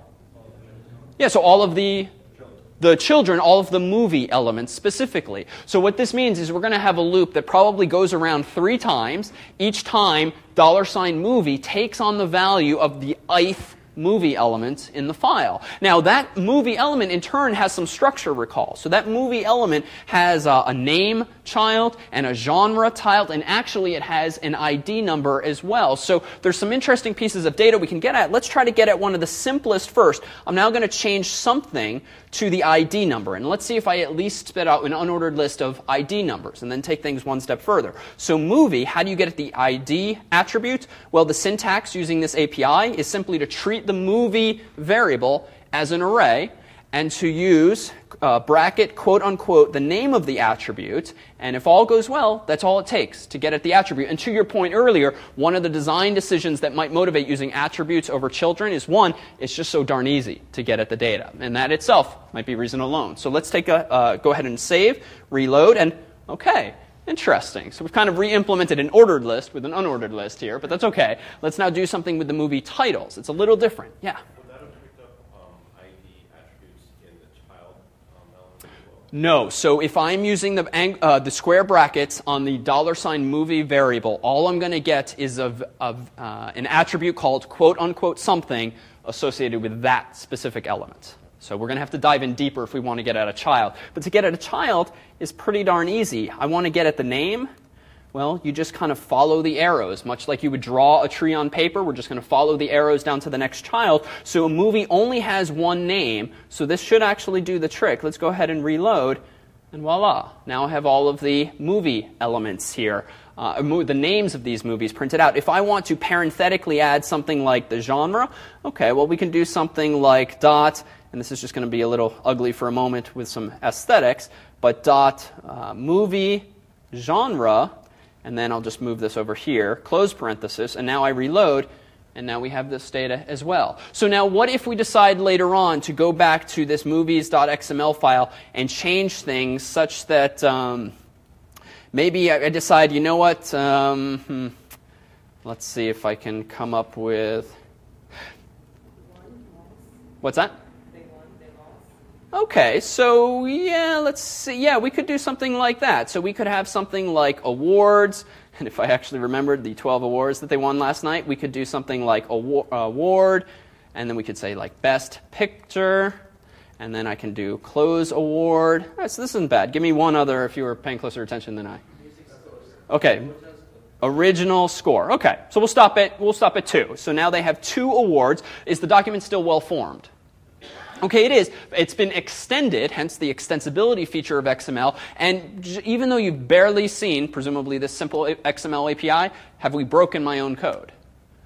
Yeah, so all of the children, all of the movie elements specifically. So what this means is we're going to have a loop that probably goes around 3 times. Each time, $movie takes on the value of the ith movie element in the file. Now, that movie element, in turn, has some structure recall. So that movie element has a name child and a genre child, and actually it has an ID number as well. So there's some interesting pieces of data we can get at. Let's try to get at one of the simplest first. I'm now going to change something to the ID number, and let's see if I at least spit out an unordered list of ID numbers, and then take things one step further. So movie, how do you get at the ID attribute? Well, the syntax using this API is simply to treat the movie variable as an array, and to use bracket, quote unquote, the name of the attribute, and if all goes well, that's all it takes to get at the attribute. And to your point earlier, one of the design decisions that might motivate using attributes over children is, one, it's just so darn easy to get at the data, and that itself might be reason alone. So let's take go ahead and save, reload, and okay. Interesting. So we've kind of re-implemented an ordered list with an unordered list here, but that's okay. Let's now do something with the movie titles. It's a little different. Yeah? Would that have picked up ID attributes in the child element as well? No. So if I'm using the square brackets on the $movie variable, all I'm going to get is an attribute called quote unquote something associated with that specific element. So we're going to have to dive in deeper if we want to get at a child. But to get at a child is pretty darn easy. I want to get at the name. Well, you just kind of follow the arrows, much like you would draw a tree on paper. We're just going to follow the arrows down to the next child. So a movie only has one name, so this should actually do the trick. Let's go ahead and reload, and voila. Now I have all of the movie elements here, the names of these movies printed out. If I want to parenthetically add something like the genre, okay, well, we can do something like dot, and this is just going to be a little ugly for a moment with some aesthetics, but dot movie genre, and then I'll just move this over here, close parenthesis, and now I reload, and now we have this data as well. So now what if we decide later on to go back to this movies.xml file and change things such that maybe I decide, you know what, let's see if I can come up with, what's that? Okay, so yeah, let's see. Yeah, we could do something like that. So we could have something like awards. And if I actually remembered the 12 awards that they won last night, we could do something like award. And then we could say like best picture. And then I can do close award. All right, so this isn't bad. Give me one other if you were paying closer attention than I. Okay. Original score. Okay, so we'll stop at 2. So now they have 2 awards. Is the document still well formed? Okay, it is. It's been extended, hence the extensibility feature of XML. And even though you've barely seen, presumably, this simple XML API, have we broken my own code?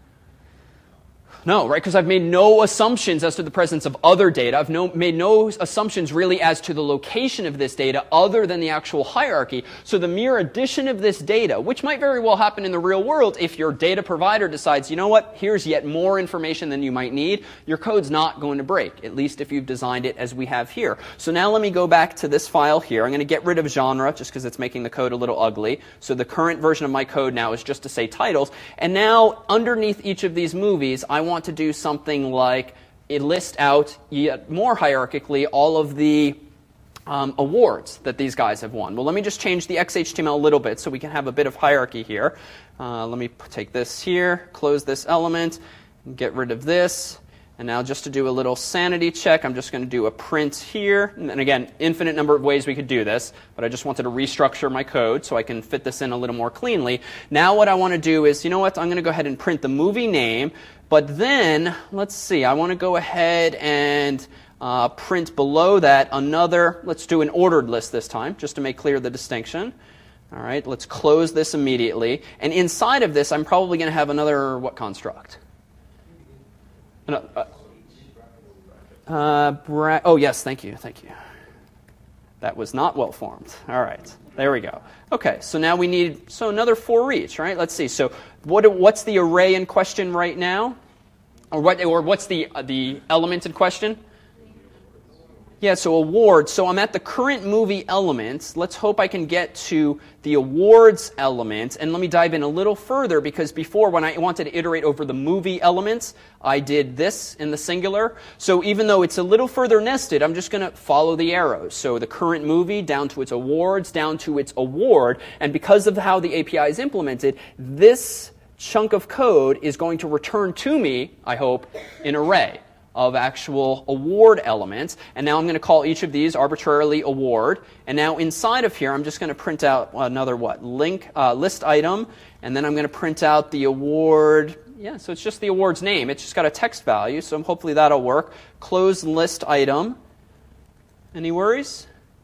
No, right? Because I've made no assumptions as to the presence of other data. I've made no assumptions really as to the location of this data other than the actual hierarchy. So the mere addition of this data, which might very well happen in the real world if your data provider decides, you know what, here's yet more information than you might need, your code's not going to break, at least if you've designed it as we have here. So now let me go back to this file here. I'm going to get rid of genre just because it's making the code a little ugly. So the current version of my code now is just to say titles. And now underneath each of these movies, I want to do something like list out yet more hierarchically all of the awards that these guys have won. Well, let me just change the XHTML a little bit so we can have a bit of hierarchy here. Let me take this here, close this element, get rid of this. And now just to do a little sanity check, I'm just going to do a print here. And again, infinite number of ways we could do this, but I just wanted to restructure my code so I can fit this in a little more cleanly. Now what I want to do is, you know what, I'm going to go ahead and print the movie name, but then, let's see, I want to go ahead and print below that another, let's do an ordered list this time, just to make clear the distinction. All right, let's close this immediately. And inside of this, I'm probably going to have another, what construct? Oh, yes, thank you. That was not well formed. All right, there we go. Okay, so now we need, another for each, right? Let's see. So what's the array in question right now? Or what's the element in question? Yeah, so award. So I'm at the current movie element. Let's hope I can get to the awards element. And let me dive in a little further, because before, when I wanted to iterate over the movie elements, I did this in the singular. So even though it's a little further nested, I'm just going to follow the arrows. So the current movie down to its awards, down to its award. And because of how the API is implemented, this chunk of code is going to return to me, I hope, an array of actual award elements. And now I'm going to call each of these arbitrarily award. And now inside of here, I'm just going to print out another list item. And then I'm going to print out the award. Yeah, so it's just the award's name. It's just got a text value, so hopefully that'll work. Close list item. Any worries?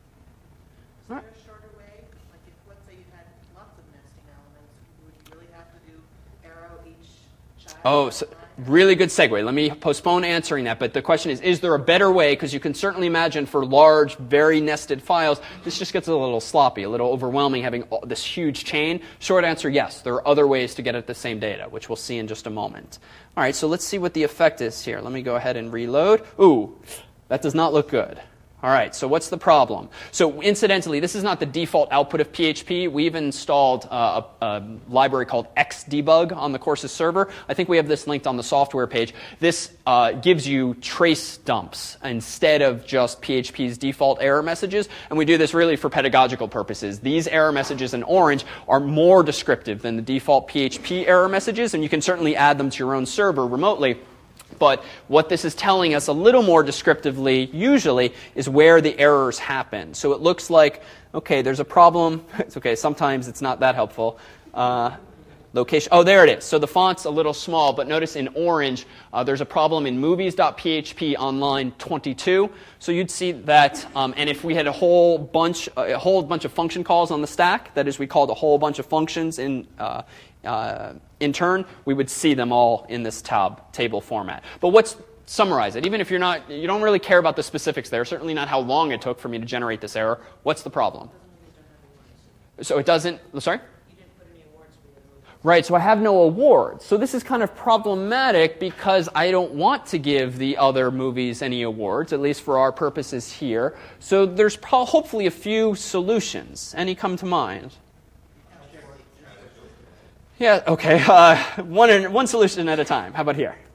Is there a shorter way? Like if, let's say you had lots of nesting elements, would you really have to do arrow each child? Oh, so really good segue. Let me postpone answering that. But the question is there a better way? Because you can certainly imagine for large, very nested files, this just gets a little sloppy, a little overwhelming having this huge chain. Short answer, yes. There are other ways to get at the same data, which we'll see in just a moment. All right, so let's see what the effect is here. Let me go ahead and reload. Ooh, that does not look good. All right, so what's the problem? So incidentally, this is not the default output of PHP. We've installed a library called Xdebug on the course's server. I think we have this linked on the software page. This gives you trace dumps instead of just PHP's default error messages. And we do this really for pedagogical purposes. These error messages in orange are more descriptive than the default PHP error messages, and you can certainly add them to your own server remotely. But what this is telling us a little more descriptively, usually, is where the errors happen. So it looks like, okay, there's a problem. It's okay, sometimes it's not that helpful. Location. Oh, there it is. So the font's a little small, but notice in orange, there's a problem in movies.php on line 22. So you'd see that, and if we had a whole bunch of function calls on the stack, that is, we called a whole bunch of functions in turn, we would see them all in this table format. But what's summarize it? Even if you don't really care about the specifics there, certainly not how long it took for me to generate this error. What's the problem? So it doesn't. Sorry. Right, so I have no awards. So this is kind of problematic because I don't want to give the other movies any awards, at least for our purposes here. So there's hopefully a few solutions. Any come to mind? Yeah, okay. One solution at a time. How about here?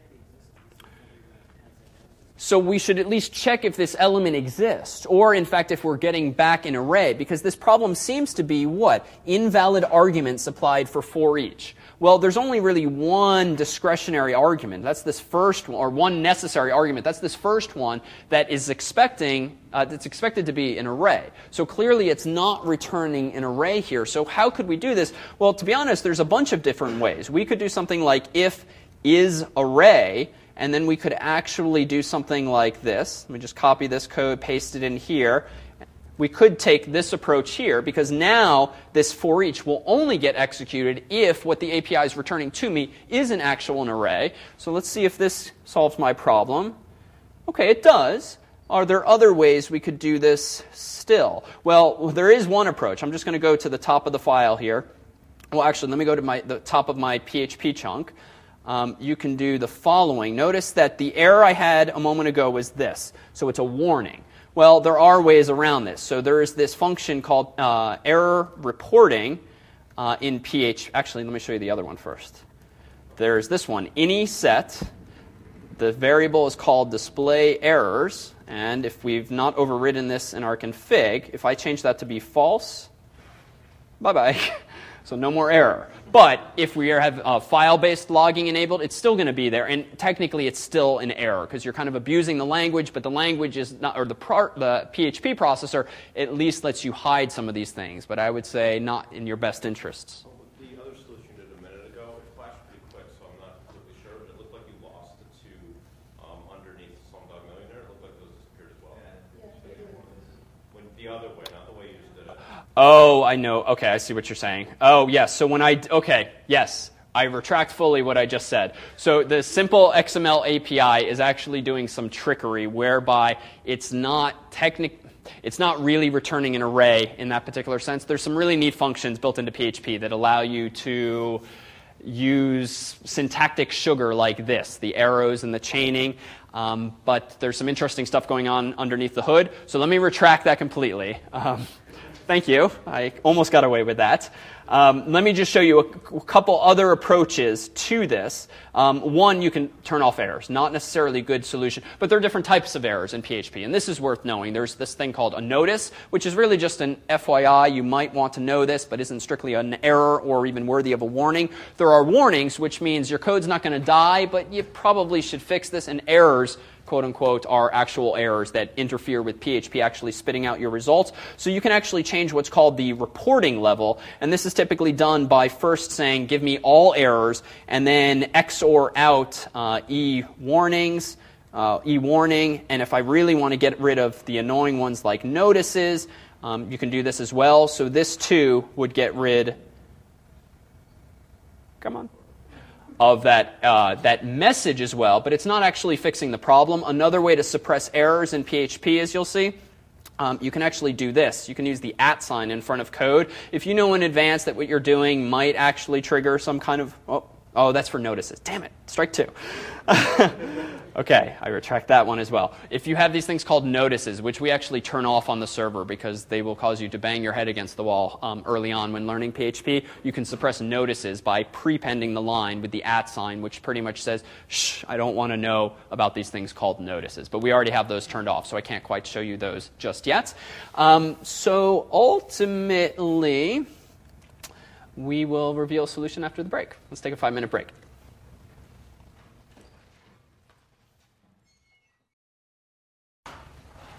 So we should at least check if this element exists, or in fact if we're getting back an array, because this problem seems to be what? Invalid arguments applied for each. Well, there's only really one discretionary argument. That's this first one, or one necessary argument. That's this first one that is that's expected to be an array. So clearly it's not returning an array here. So how could we do this? Well, to be honest, there's a bunch of different ways. We could do something like if is array, and then we could actually do something like this. Let me just copy this code, paste it in here. We could take this approach here, because now this for each will only get executed if what the API is returning to me is an actual array. So let's see if this solves my problem. Okay, it does. Are there other ways we could do this still? Well, there is one approach. I'm just going to go to the top of the file here. Well, actually, let me go to the top of my PHP chunk. You can do the following. Notice that the error I had a moment ago was this. So it's a warning. Well, there are ways around this. So there is this function called error reporting in PHP. Actually, let me show you the other one first. There's this one, ini set. The variable is called display errors. And if we've not overridden this in our config, if I change that to be false, bye-bye. So no more error. But if we have file-based logging enabled, it's still going to be there. And technically, it's still an error because you're kind of abusing the language. But the language is not, or the PHP processor at least lets you hide some of these things. But I would say not in your best interests. So the other solution you did a minute ago, it flashed pretty quick, so I'm not completely sure. But it looked like you lost the two underneath Slumdog Millionaire. It looked like those disappeared as well. When the other way, not the way you just did it. Oh, I know. Okay, I see what you're saying. Oh, yes. So when yes, I retract fully what I just said. So the simple XML API is actually doing some trickery whereby it's not really returning an array in that particular sense. There's some really neat functions built into PHP that allow you to use syntactic sugar like this, the arrows and the chaining. But there's some interesting stuff going on underneath the hood. So let me retract that completely. Thank you. I almost got away with that. Let me just show you a couple other approaches to this. One, you can turn off errors. Not necessarily a good solution, but there are different types of errors in PHP, and this is worth knowing. There's this thing called a notice, which is really just an FYI. You might want to know this, but isn't strictly an error or even worthy of a warning. There are warnings, which means your code's not going to die, but you probably should fix this, and errors, quote unquote, are actual errors that interfere with PHP actually spitting out your results. So you can actually change what's called the reporting level, and this is typically done by first saying give me all errors and then XOR out e-warnings, e-warning, and if I really want to get rid of the annoying ones like notices, you can do this as well. So this too would get rid, of that message as well, but it's not actually fixing the problem. Another way to suppress errors in PHP, as you'll see, you can actually do this. You can use the @ sign in front of code. If you know in advance that what you're doing might actually trigger some kind of, oh, that's for notices. Damn it, strike two. Okay, I retract that one as well. If you have these things called notices, which we actually turn off on the server because they will cause you to bang your head against the wall early on when learning PHP, you can suppress notices by prepending the line with the @ sign, which pretty much says, shh, I don't want to know about these things called notices. But we already have those turned off, so I can't quite show you those just yet. So ultimately, we will reveal a solution after the break. Let's take a 5-minute break.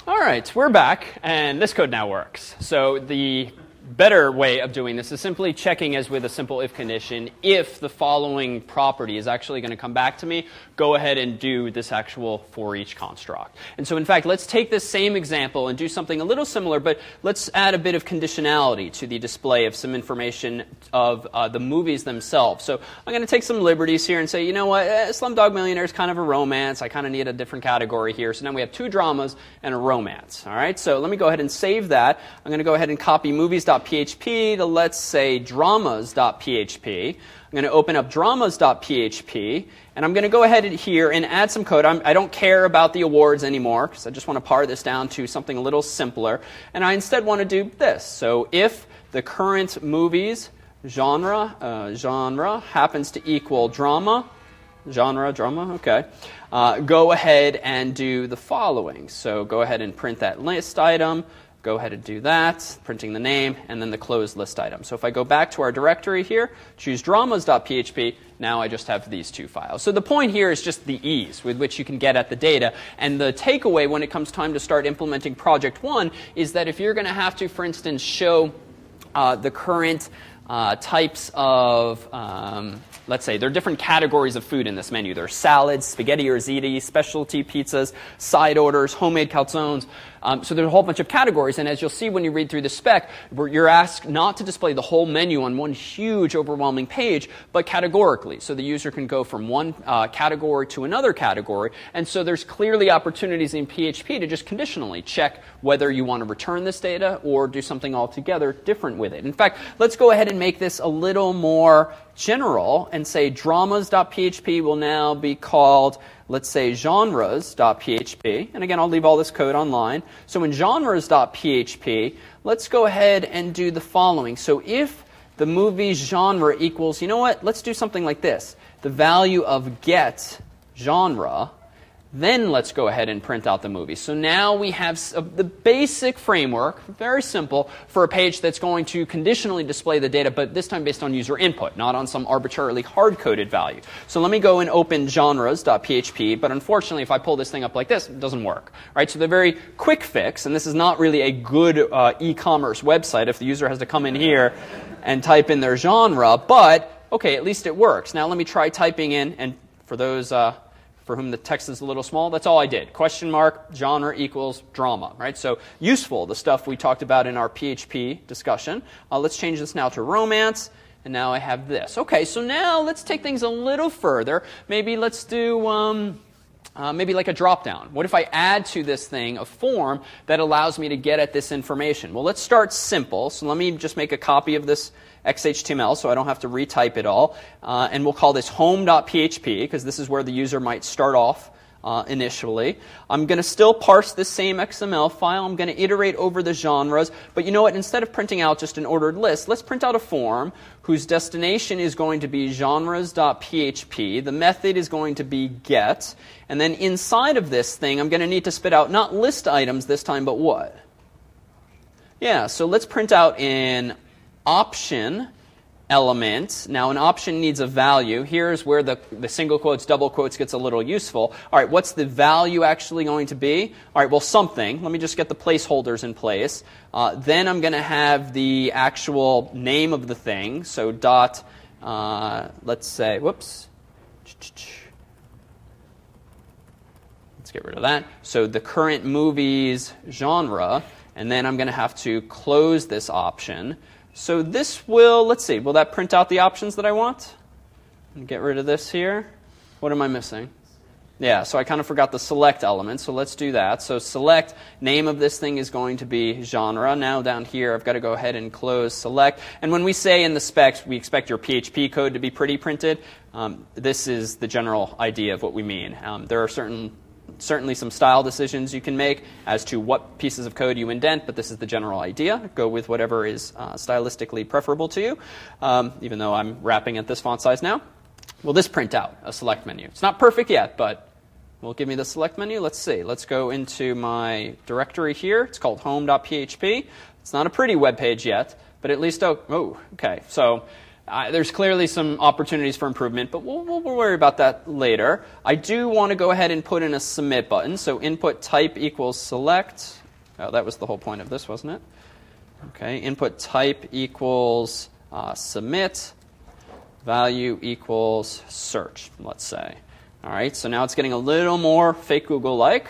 All right, we're back, and this code now works. So the better way of doing this is simply checking, as with a simple if condition, if the following property is actually going to come back to me, go ahead and do this actual for each construct. And so in fact, let's take this same example and do something a little similar, but let's add a bit of conditionality to the display of some information of the movies themselves. So I'm going to take some liberties here and say, you know what, Slumdog Millionaire is kind of a romance. I kind of need a different category here. So now we have 2 dramas and a romance. All right, so let me go ahead and save that. I'm going to go ahead and copy movies.php to, let's say, dramas.php. I'm going to open up dramas.php, and I'm going to go ahead here and add some code. I don't care about the awards anymore, because I just want to par this down to something a little simpler. And I instead want to do this. So if the current movies genre happens to equal drama, okay, go ahead and do the following. So go ahead and print that list item. Go ahead and do that, printing the name, and then the closed list item. So if I go back to our directory here, choose dramas.php, now I just have these 2 files. So the point here is just the ease with which you can get at the data. And the takeaway when it comes time to start implementing Project 1 is that if you're going to have to, for instance, show the current types of, let's say, there are different categories of food in this menu. There are salads, spaghetti or ziti, specialty pizzas, side orders, homemade calzones. So there's a whole bunch of categories, and as you'll see when you read through the spec, you're asked not to display the whole menu on one huge, overwhelming page, but categorically. So the user can go from one category to another category, and so there's clearly opportunities in PHP to just conditionally check whether you want to return this data or do something altogether different with it. In fact, let's go ahead and make this a little more general and say dramas.php will now be called, let's say, genres.php. And again, I'll leave all this code online. So in genres.php, let's go ahead and do the following. So if the movie's genre equals, you know what, let's do something like this. The value of get genre, then let's go ahead and print out the movie. So now we have the basic framework, very simple, for a page that's going to conditionally display the data, but this time based on user input, not on some arbitrarily hard-coded value. So let me go and open genres.php, but unfortunately, if I pull this thing up like this, it doesn't work. Right? So the very quick fix, and this is not really a good e-commerce website if the user has to come in here and type in their genre, but okay, at least it works. Now let me try typing in, and for those for whom the text is a little small, that's all I did. Question mark, genre equals drama, right? So useful, the stuff we talked about in our PHP discussion. Let's change this now to romance, and now I have this. Okay, so now let's take things a little further. Maybe let's do maybe like a drop-down. What if I add to this thing a form that allows me to get at this information? Well, let's start simple. So let me just make a copy of this XHTML so I don't have to retype it all. And we'll call this home.php because this is where the user might start off initially. I'm going to still parse this same XML file. I'm going to iterate over the genres. But you know what? Instead of printing out just an ordered list, let's print out a form whose destination is going to be genres.php. The method is going to be get. And then inside of this thing, I'm going to need to spit out not list items this time, but what? Yeah, so let's print out an option element. Now, an option needs a value. Here's where the single quotes, double quotes gets a little useful. All right, what's the value actually going to be? All right, well, something. Let me just get the placeholders in place. Then I'm going to have the actual name of the thing. So dot, let's say, whoops. Let's get rid of that. So the current movie's genre. And then I'm going to have to close this option. So this will, let's see, will that print out the options that I want? And get rid of this here. What am I missing? Yeah, so I kind of forgot the select element, so let's do that. So select, name of this thing is going to be genre. Now down here, I've got to go ahead and close select. And when we say in the specs, we expect your PHP code to be pretty printed, this is the general idea of what we mean. There are certainly some style decisions you can make as to what pieces of code you indent, but this is the general idea. Go with whatever is stylistically preferable to you, even though I'm wrapping at this font size now. Will this print out a select menu? It's not perfect yet, but will it give me the select menu? Let's see. Let's go into my directory here. It's called home.php. It's not a pretty web page yet, but at least, okay. So There's clearly some opportunities for improvement, but we'll worry about that later. I do want to go ahead and put in a submit button. So input type equals select. Oh, that was the whole point of this, wasn't it? Okay, input type equals submit. Value equals search, let's say. All right, so now it's getting a little more fake Google-like.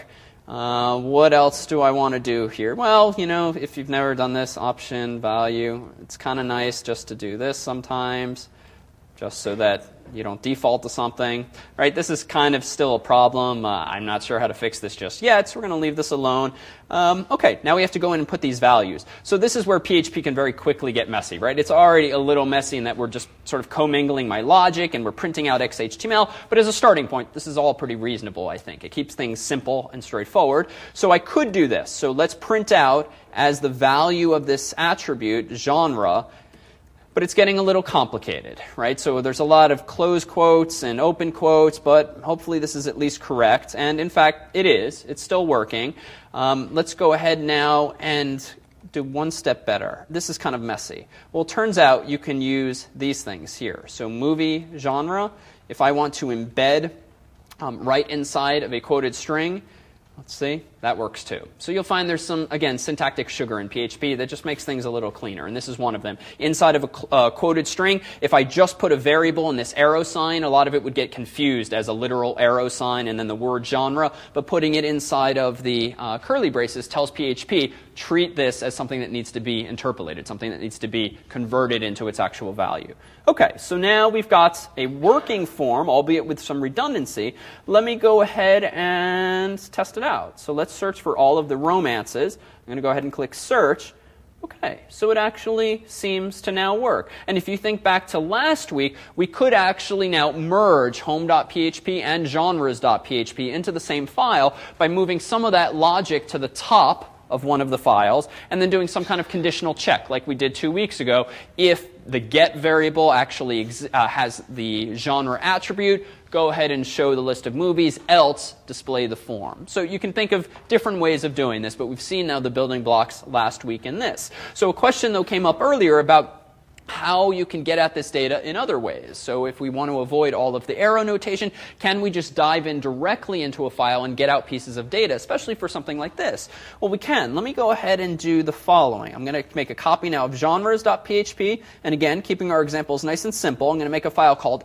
What else do I want to do here? Well, if you've never done this, option, value, it's kind of nice just to do this sometimes, just so that you don't default to something. Right? This is kind of still a problem. I'm not sure how to fix this just yet, so we're going to leave this alone. Okay, now we have to go in and put these values. So this is where PHP can very quickly get messy, right? It's already a little messy in that we're just sort of commingling my logic and we're printing out XHTML, but as a starting point, this is all pretty reasonable, I think. It keeps things simple and straightforward. So I could do this. So let's print out as the value of this attribute, genre, but it's getting a little complicated, right? So there's a lot of close quotes and open quotes, but hopefully this is at least correct. And in fact, it is. It's still working. Let's go ahead now and do one step better. This is kind of messy. Well, it turns out you can use these things here. So movie genre, if I want to embed right inside of a quoted string, let's see, that works too. So you'll find there's some, again, syntactic sugar in PHP that just makes things a little cleaner, and this is one of them. Inside of a quoted string, if I just put a variable in this arrow sign, a lot of it would get confused as a literal arrow sign and then the word genre, but putting it inside of the curly braces tells PHP, treat this as something that needs to be interpolated, something that needs to be converted into its actual value. Okay, so now we've got a working form, albeit with some redundancy. Let me go ahead and test it out. So let's search for all of the romances. I'm going to go ahead and click search. Okay, so it actually seems to now work. And if you think back to last week, we could actually now merge home.php and genres.php into the same file by moving some of that logic to the top of one of the files, and then doing some kind of conditional check like we did 2 weeks ago. If the get variable actually has the genre attribute, go ahead and show the list of movies, else display the form. So you can think of different ways of doing this, but we've seen now the building blocks last week in this. So a question, though, came up earlier about how you can get at this data in other ways. So if we want to avoid all of the arrow notation, can we just dive in directly into a file and get out pieces of data, especially for something like this? Well, we can. Let me go ahead and do the following. I'm going to make a copy now of genres.php, and again, keeping our examples nice and simple, I'm going to make a file called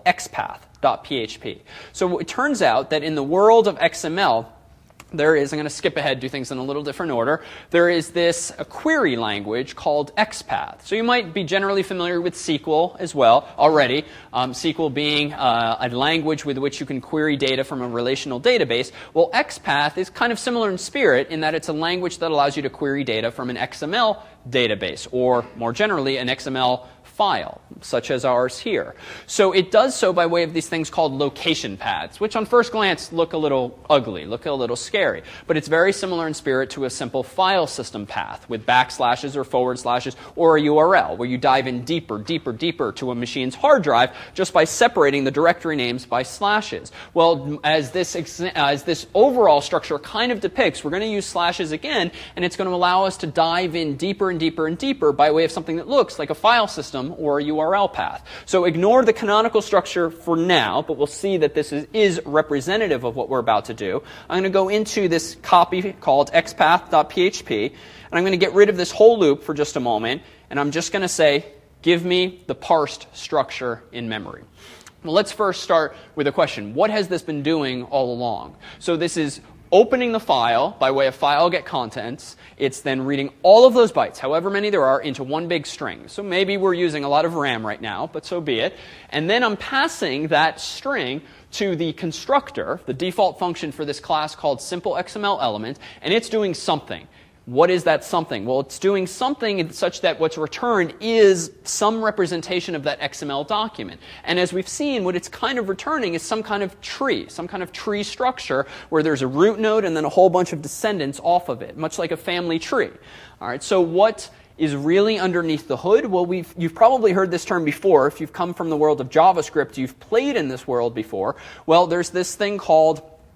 xpath.php. So it turns out that in the world of XML, there is, I'm going to skip ahead, do things in a little different order. There is this query language called XPath. So you might be generally familiar with SQL as well already. SQL being a language with which you can query data from a relational database. Well, XPath is kind of similar in spirit in that it's a language that allows you to query data from an XML database, or more generally, an XML file, such as ours here. So it does so by way of these things called location paths, which on first glance look a little ugly, look a little scary. But it's very similar in spirit to a simple file system path with backslashes or forward slashes or a URL, where you dive in deeper, deeper, deeper to a machine's hard drive just by separating the directory names by slashes. Well, as this overall structure kind of depicts, we're going to use slashes again, and it's going to allow us to dive in deeper and deeper and deeper by way of something that looks like a file system or a URL path. So ignore the canonical structure for now, but we'll see that this is representative of what we're about to do. I'm going to go into this copy called xpath.php, and I'm going to get rid of this whole loop for just a moment, and I'm just going to say, give me the parsed structure in memory. Well, let's first start with a question. What has this been doing all along? So this is opening the file by way of file get contents. It's then reading all of those bytes, however many there are, into one big string. So maybe we're using a lot of RAM right now, but so be it. And then I'm passing that string to the constructor, the default function for this class called simpleXMLElement, and it's doing something. What is that something? Well, it's doing something such that what's returned is some representation of that XML document. And as we've seen, what it's kind of returning is some kind of tree structure where there's a root node and then a whole bunch of descendants off of it, much like a family tree. All right, so what is really underneath the hood? Well, you've probably heard this term before. If you've come from the world of JavaScript, you've played in this world before. Well, there's this thing called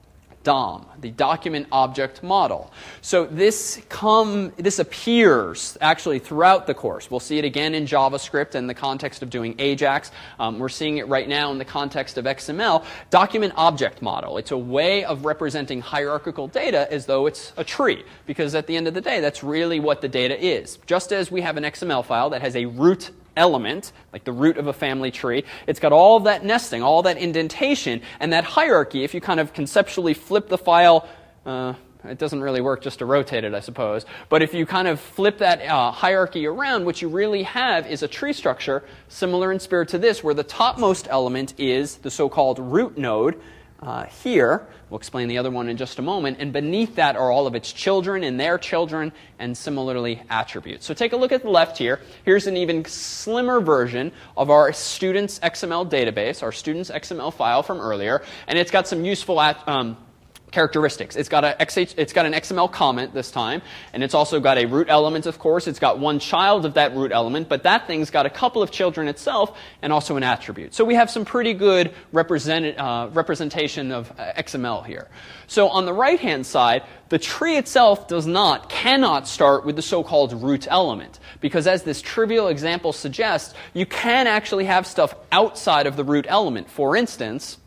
DOM, the Document Object Model. So this appears actually throughout the course. We'll see it again in JavaScript in the context of doing AJAX. We're seeing it right now in the context of XML. Document Object Model. It's a way of representing hierarchical data as though it's a tree, because at the end of the day, that's really what the data is. Just as we have an XML file that has a root element, like the root of a family tree, it's got all that nesting, all that indentation, and that hierarchy. If you kind of conceptually flip the file, it doesn't really work just to rotate it, I suppose, but if you kind of flip that hierarchy around, what you really have is a tree structure similar in spirit to this, where the topmost element is the so-called root node. Here, we'll explain the other one in just a moment, and beneath that are all of its children and their children, and similarly attributes. So take a look at the left here. Here's an even slimmer version of our students XML database, our students XML file from earlier, and it's got some useful characteristics. It's got an XML comment this time, and it's also got a root element, of course. It's got one child of that root element, but that thing's got a couple of children itself and also an attribute. So we have some pretty good representation of XML here. So on the right-hand side, the tree itself cannot start with the so-called root element, because as this trivial example suggests, you can actually have stuff outside of the root element. For instance,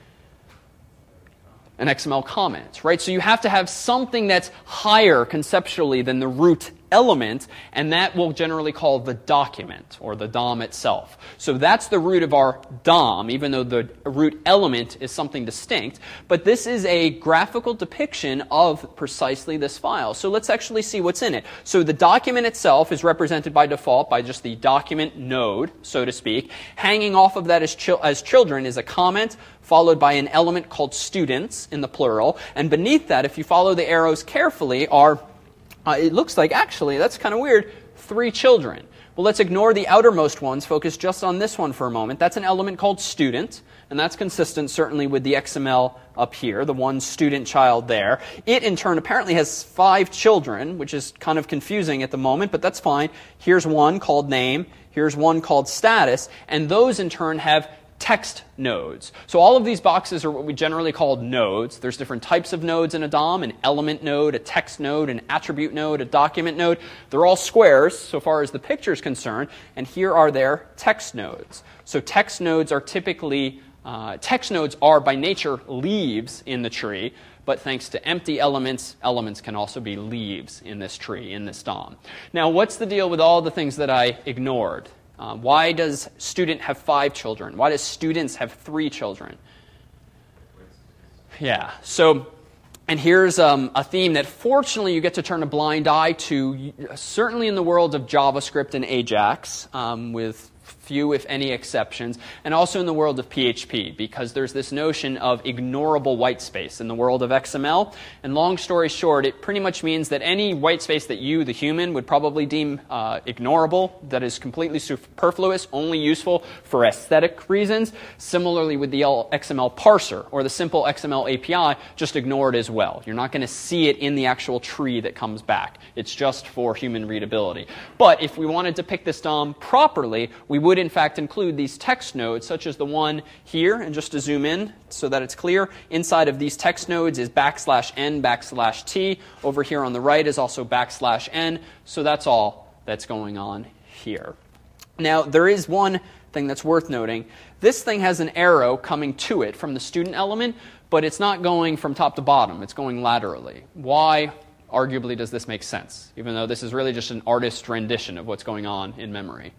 an XML comment, right? So you have to have something that's higher conceptually than the root element, and that we'll generally call the document, or the DOM itself. So that's the root of our DOM, even though the root element is something distinct. But this is a graphical depiction of precisely this file. So let's actually see what's in it. So the document itself is represented by default by just the document node, so to speak. Hanging off of that as children is a comment, followed by an element called students in the plural. And beneath that, if you follow the arrows carefully, are it looks like, actually, that's kind of weird, 3 children. Well, let's ignore the outermost ones, focus just on this one for a moment. That's an element called student, and that's consistent certainly with the XML up here, the one student child there. It, in turn, apparently has 5 children, which is kind of confusing at the moment, but that's fine. Here's one called name, here's one called status, and those, in turn, have text nodes. So all of these boxes are what we generally call nodes. There's different types of nodes in a DOM, an element node, a text node, an attribute node, a document node. They're all squares so far as the picture is concerned, and here are their text nodes. So text nodes are typically, text nodes are by nature leaves in the tree, but thanks to empty elements, elements can also be leaves in this tree, in this DOM. Now, what's the deal with all the things that I ignored? Why does student have 5 children? Why does students have 3 children? Yeah, so, and here's a theme that fortunately you get to turn a blind eye to, certainly in the world of JavaScript and AJAX, with few, if any, exceptions, and also in the world of PHP, because there's this notion of ignorable white space in the world of XML. And long story short, it pretty much means that any white space that you, the human, would probably deem ignorable, that is completely superfluous, only useful for aesthetic reasons. Similarly with the XML parser, or the simple XML API, just ignore it as well. You're not going to see it in the actual tree that comes back. It's just for human readability. But if we wanted to pick this DOM properly, we would in fact include these text nodes, such as the one here, and just to zoom in so that it's clear, inside of these text nodes is \n\t. Over here on the right is also \n. So that's all that's going on here. Now, there is one thing that's worth noting. This thing has an arrow coming to it from the student element, but it's not going from top to bottom. It's going laterally. Why, arguably, does this make sense, even though this is really just an artist's rendition of what's going on in memory?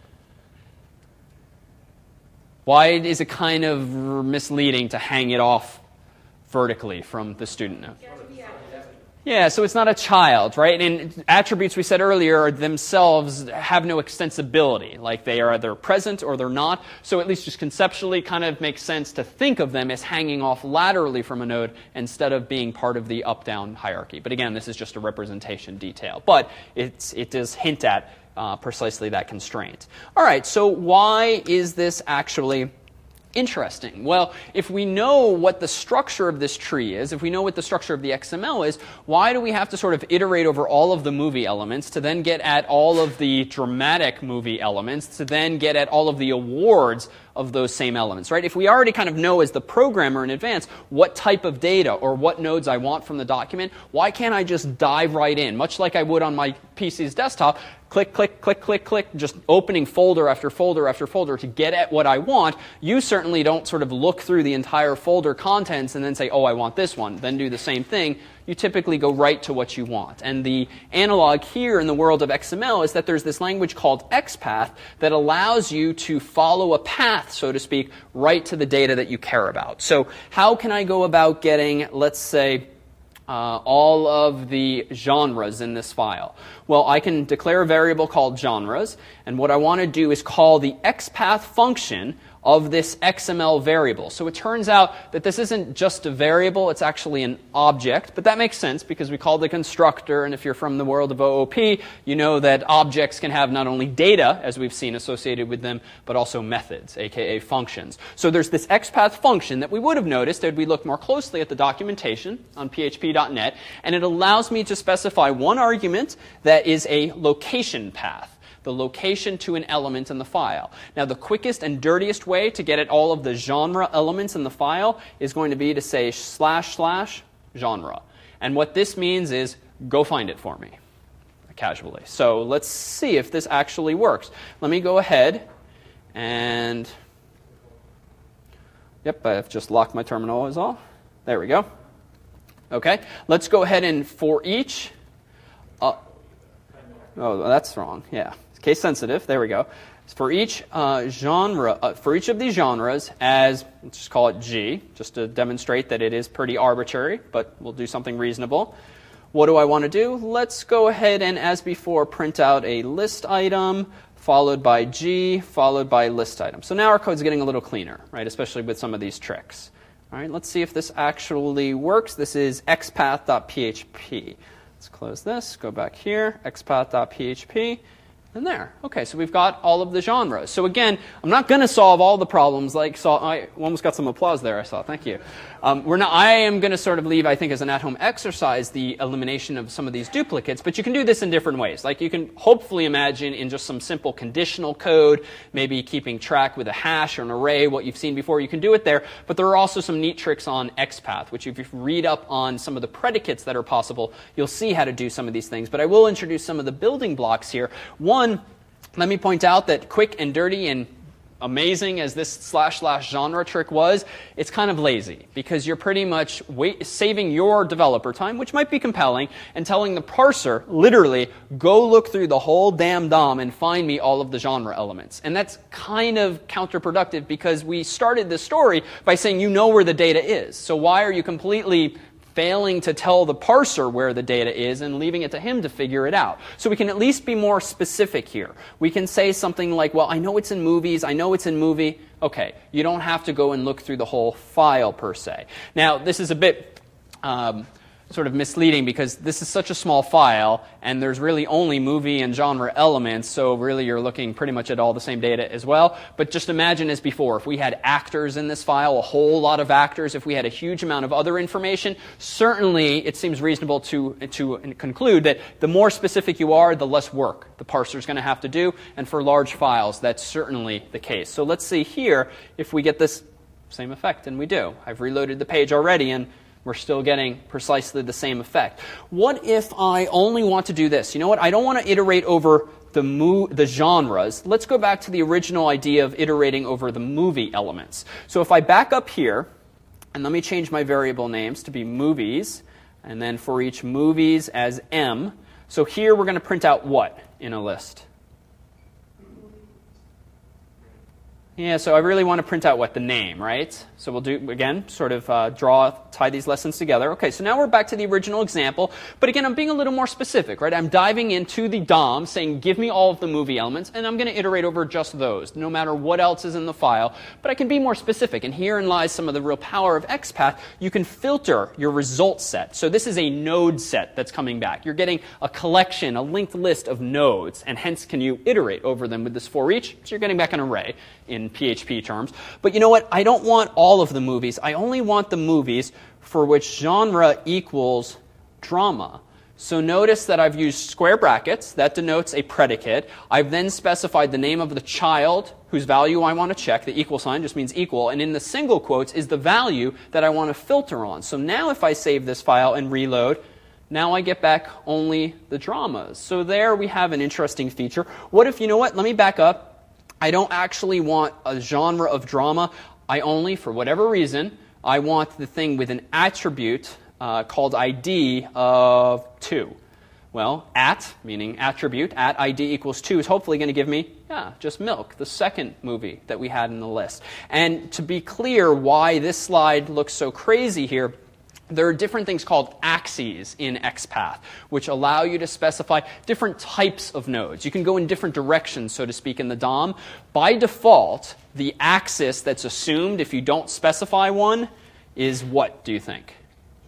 Why is it kind of misleading to hang it off vertically from the student node? Yeah, so it's not a child, right? And attributes we said earlier themselves have no extensibility. Like they are either present or they're not. So at least just conceptually kind of makes sense to think of them as hanging off laterally from a node instead of being part of the up-down hierarchy. But again, this is just a representation detail. But it does hint at precisely that constraint. All right, so why is this actually interesting? Well, if we know what the structure of this tree is, if we know what the structure of the XML is, why do we have to sort of iterate over all of the movie elements to then get at all of the dramatic movie elements, to then get at all of the awards of those same elements, right? If we already kind of know as the programmer in advance what type of data or what nodes I want from the document, why can't I just dive right in, much like I would on my PC's desktop, click, click, click, click, click, just opening folder after folder after folder to get at what I want. You certainly don't sort of look through the entire folder contents and then say, oh, I want this one, then do the same thing. You typically go right to what you want. And the analog here in the world of XML is that there's this language called XPath that allows you to follow a path, so to speak, right to the data that you care about. So how can I go about getting, let's say, all of the genres in this file? Well, I can declare a variable called genres, and what I want to do is call the XPath function of this XML variable. So it turns out that this isn't just a variable, it's actually an object, but that makes sense because we call the constructor, and if you're from the world of OOP, you know that objects can have not only data, as we've seen associated with them, but also methods, aka functions. So there's this XPath function that we would have noticed had we looked more closely at the documentation on php.net, and it allows me to specify one argument that is a location path, the location to an element in the file. Now, the quickest and dirtiest way to get at all of the genre elements in the file is going to be to say / genre. And what this means is, go find it for me, casually. So let's see if this actually works. Let me go ahead and, yep, I've just locked my terminal is all. There we go. Okay, let's go ahead and for each, oh, that's wrong, yeah. Case sensitive, there we go. For each genre, for each of these genres, as let's just call it G, just to demonstrate that it is pretty arbitrary, but we'll do something reasonable. What do I want to do? Let's go ahead and, as before, print out a list item, followed by G, followed by list item. So now our code's getting a little cleaner, right? Especially with some of these tricks. All right, let's see if this actually works. This is xpath.php. Let's close this, go back here, xpath.php. And there. Okay, so we've got all of the genres. So again, I'm not going to solve all the problems like I almost got some applause there, I saw. Thank you. I am going to sort of leave, I think, as an at-home exercise, the elimination of some of these duplicates, but you can do this in different ways. Like you can hopefully imagine in just some simple conditional code, maybe keeping track with a hash or an array, what you've seen before, you can do it there. But there are also some neat tricks on XPath, which if you read up on some of the predicates that are possible, you'll see how to do some of these things. But I will introduce some of the building blocks here. One, let me point out that quick and dirty and amazing as this / genre trick was, it's kind of lazy because you're pretty much saving your developer time, which might be compelling, and telling the parser, literally, go look through the whole damn DOM and find me all of the genre elements. And that's kind of counterproductive because we started this story by saying you know where the data is. So why are you completely failing to tell the parser where the data is and leaving it to him to figure it out? So we can at least be more specific here. We can say something like, well, I know it's in movies, I know it's in movie. Okay, you don't have to go and look through the whole file per se. Now, this is a bit sort of misleading because this is such a small file and there's really only movie and genre elements, so really you're looking pretty much at all the same data as well. But just imagine as before, if we had actors in this file, a whole lot of actors, if we had a huge amount of other information, certainly it seems reasonable to conclude that the more specific you are, the less work the parser is going to have to do, and for large files, that's certainly the case. So let's see here if we get this same effect, and we do. I've reloaded the page already, and we're still getting precisely the same effect. What if I only want to do this? You know what? I don't want to iterate over the genres. Let's go back to the original idea of iterating over the movie elements. So if I back up here, and let me change my variable names to be movies, and then for each movies as M. So here we're going to print out what in a list? Yeah, so I really want to print out what? The name, right? So we'll do, again, sort of tie these lessons together. Okay, so now we're back to the original example. But again, I'm being a little more specific, right? I'm diving into the DOM, saying, give me all of the movie elements, and I'm going to iterate over just those, no matter what else is in the file. But I can be more specific, and herein lies some of the real power of XPath. You can filter your result set. So this is a node set that's coming back. You're getting a collection, a linked list of nodes, and hence can you iterate over them with this for each. So you're getting back an array in PHP terms. But you know what? I don't want all of the movies. I only want the movies for which genre equals drama. So notice that I've used square brackets. That denotes a predicate. I've then specified the name of the child whose value I want to check. The equal sign just means equal. And in the single quotes is the value that I want to filter on. So now if I save this file and reload, now I get back only the dramas. So there we have an interesting feature. What if, you know what, let me back up. I don't actually want a genre of drama. I only, for whatever reason, I want the thing with an attribute called ID of 2. Well, meaning attribute, at ID equals 2 is hopefully going to give me, just Milk, the second movie that we had in the list. And to be clear why this slide looks so crazy here, there are different things called axes in XPath, which allow you to specify different types of nodes. You can go in different directions, so to speak, in the DOM. By default, the axis that's assumed if you don't specify one is what, do you think?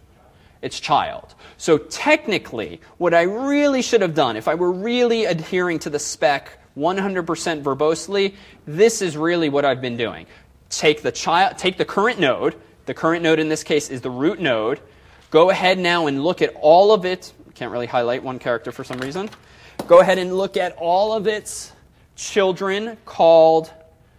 It's child. So technically, what I really should have done, if I were really adhering to the spec 100% verbosely, this is really what I've been doing. Take the current node. The current node in this case is the root node. Go ahead now and look at all of it. Can't really highlight one character for some reason. Go ahead and look at all of its children called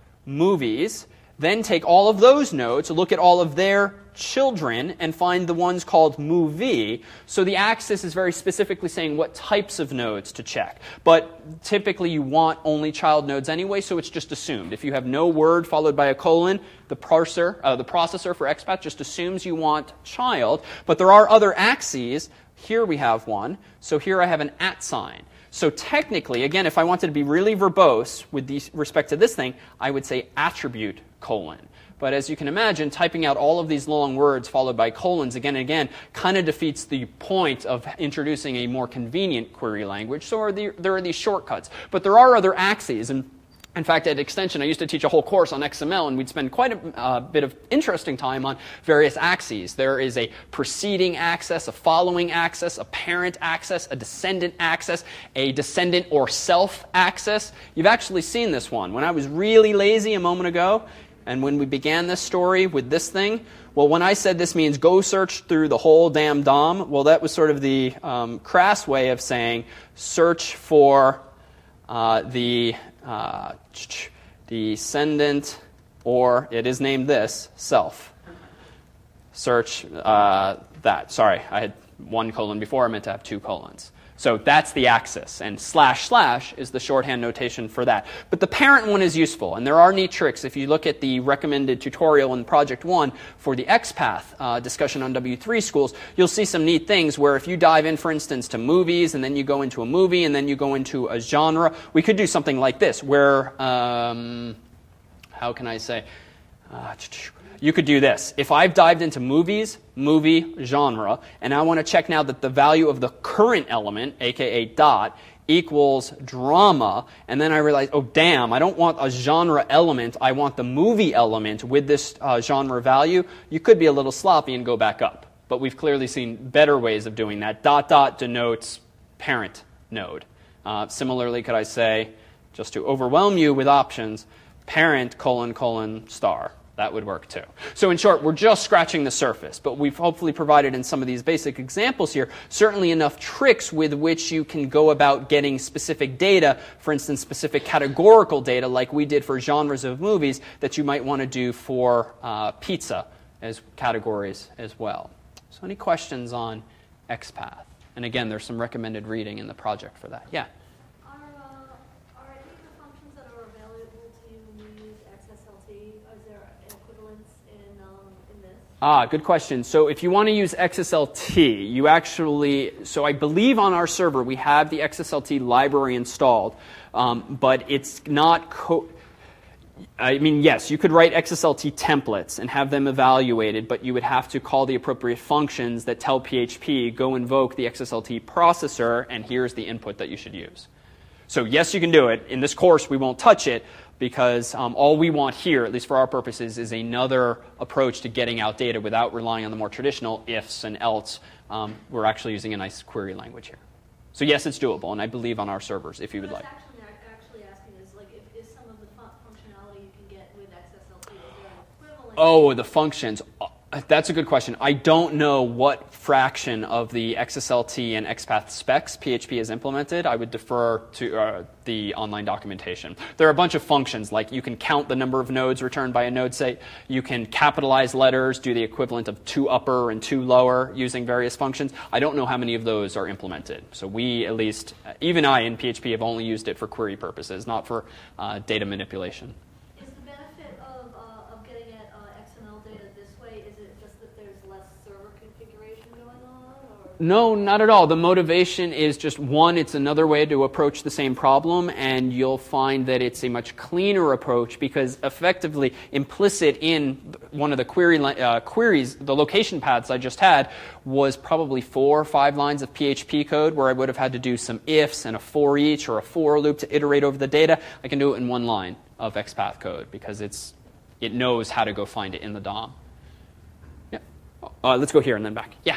movies. Then take all of those nodes, look at all of their children, and find the ones called movie. So the axis is very specifically saying what types of nodes to check. But typically you want only child nodes anyway, so it's just assumed. If you have no word followed by a colon, the processor for XPath just assumes you want child. But there are other axes. Here we have one. So here I have an @ sign. So technically, again, if I wanted to be really verbose with respect to this thing, I would say attribute : But as you can imagine, typing out all of these long words followed by colons again and again kind of defeats the point of introducing a more convenient query language. So there are these shortcuts. But there are other axes. And in fact, at Extension, I used to teach a whole course on XML, and we'd spend quite a bit of interesting time on various axes. There is a preceding axis, a following axis, a parent axis, a descendant axis, a descendant or self axis. You've actually seen this one. When I was really lazy a moment ago, and when we began this story with this thing, well, when I said this means go search through the whole damn DOM, well, that was sort of the crass way of saying search for the descendant, or it is named this, self. Search that. Sorry, I had 1 colon before. I meant to have 2 colons. So that's the axis, and // is the shorthand notation for that. But the parent one is useful, and there are neat tricks. If you look at the recommended tutorial in Project 1 for the XPath discussion on W3 schools, you'll see some neat things where if you dive in, for instance, to movies, and then you go into a movie, and then you go into a genre, we could do something like this, where, how can I say, you could do this. If I've dived into movies, movie, genre, and I want to check now that the value of the current element, aka dot, equals drama, and then I realize, oh damn, I don't want a genre element, I want the movie element with this genre value, you could be a little sloppy and go back up. But we've clearly seen better ways of doing that. Dot denotes parent node. Similarly, could I say, just to overwhelm you with options, parent : star. That would work too. So in short, we're just scratching the surface, but we've hopefully provided in some of these basic examples here certainly enough tricks with which you can go about getting specific data, for instance, specific categorical data like we did for genres of movies that you might want to do for pizza as categories as well. So any questions on XPath? And again, there's some recommended reading in the project for that. Yeah? Are any of the functions that are available to you when you use XSLT, is there an equivalence in this? Good question. So if you want to use XSLT, you actually, so I believe on our server we have the XSLT library installed, but it's not yes, you could write XSLT templates and have them evaluated, but you would have to call the appropriate functions that tell PHP, go invoke the XSLT processor, and here's the input that you should use. So yes, you can do it. In this course, we won't touch it because all we want here, at least for our purposes, is another approach to getting out data without relying on the more traditional ifs and else. We're actually using a nice query language here. So yes, it's doable, and I believe on our servers if you would like. Actually asking is like if some of the functionality you can get with XSLT, is there an equivalent? Oh, the functions. That's a good question. I don't know what fraction of the XSLT and XPath specs PHP has implemented. I would defer to the online documentation. There are a bunch of functions, like you can count the number of nodes returned by a node state. You can capitalize letters, do the equivalent of 2 upper and 2 lower using various functions. I don't know how many of those are implemented. So we, at least, even I in PHP, have only used it for query purposes, not for data manipulation. Is the benefit of getting at XML data this way, is it just that there's less server configuration going on? Or? No, not at all. The motivation is just, one, it's another way to approach the same problem, and you'll find that it's a much cleaner approach because effectively implicit in one of the queries, the location paths I just had, was probably 4 or 5 lines of PHP code where I would have had to do some ifs and a for each or a for loop to iterate over the data. I can do it in 1 line of XPath code because it knows how to go find it in the DOM. Yeah. Let's go here and then back. Yeah.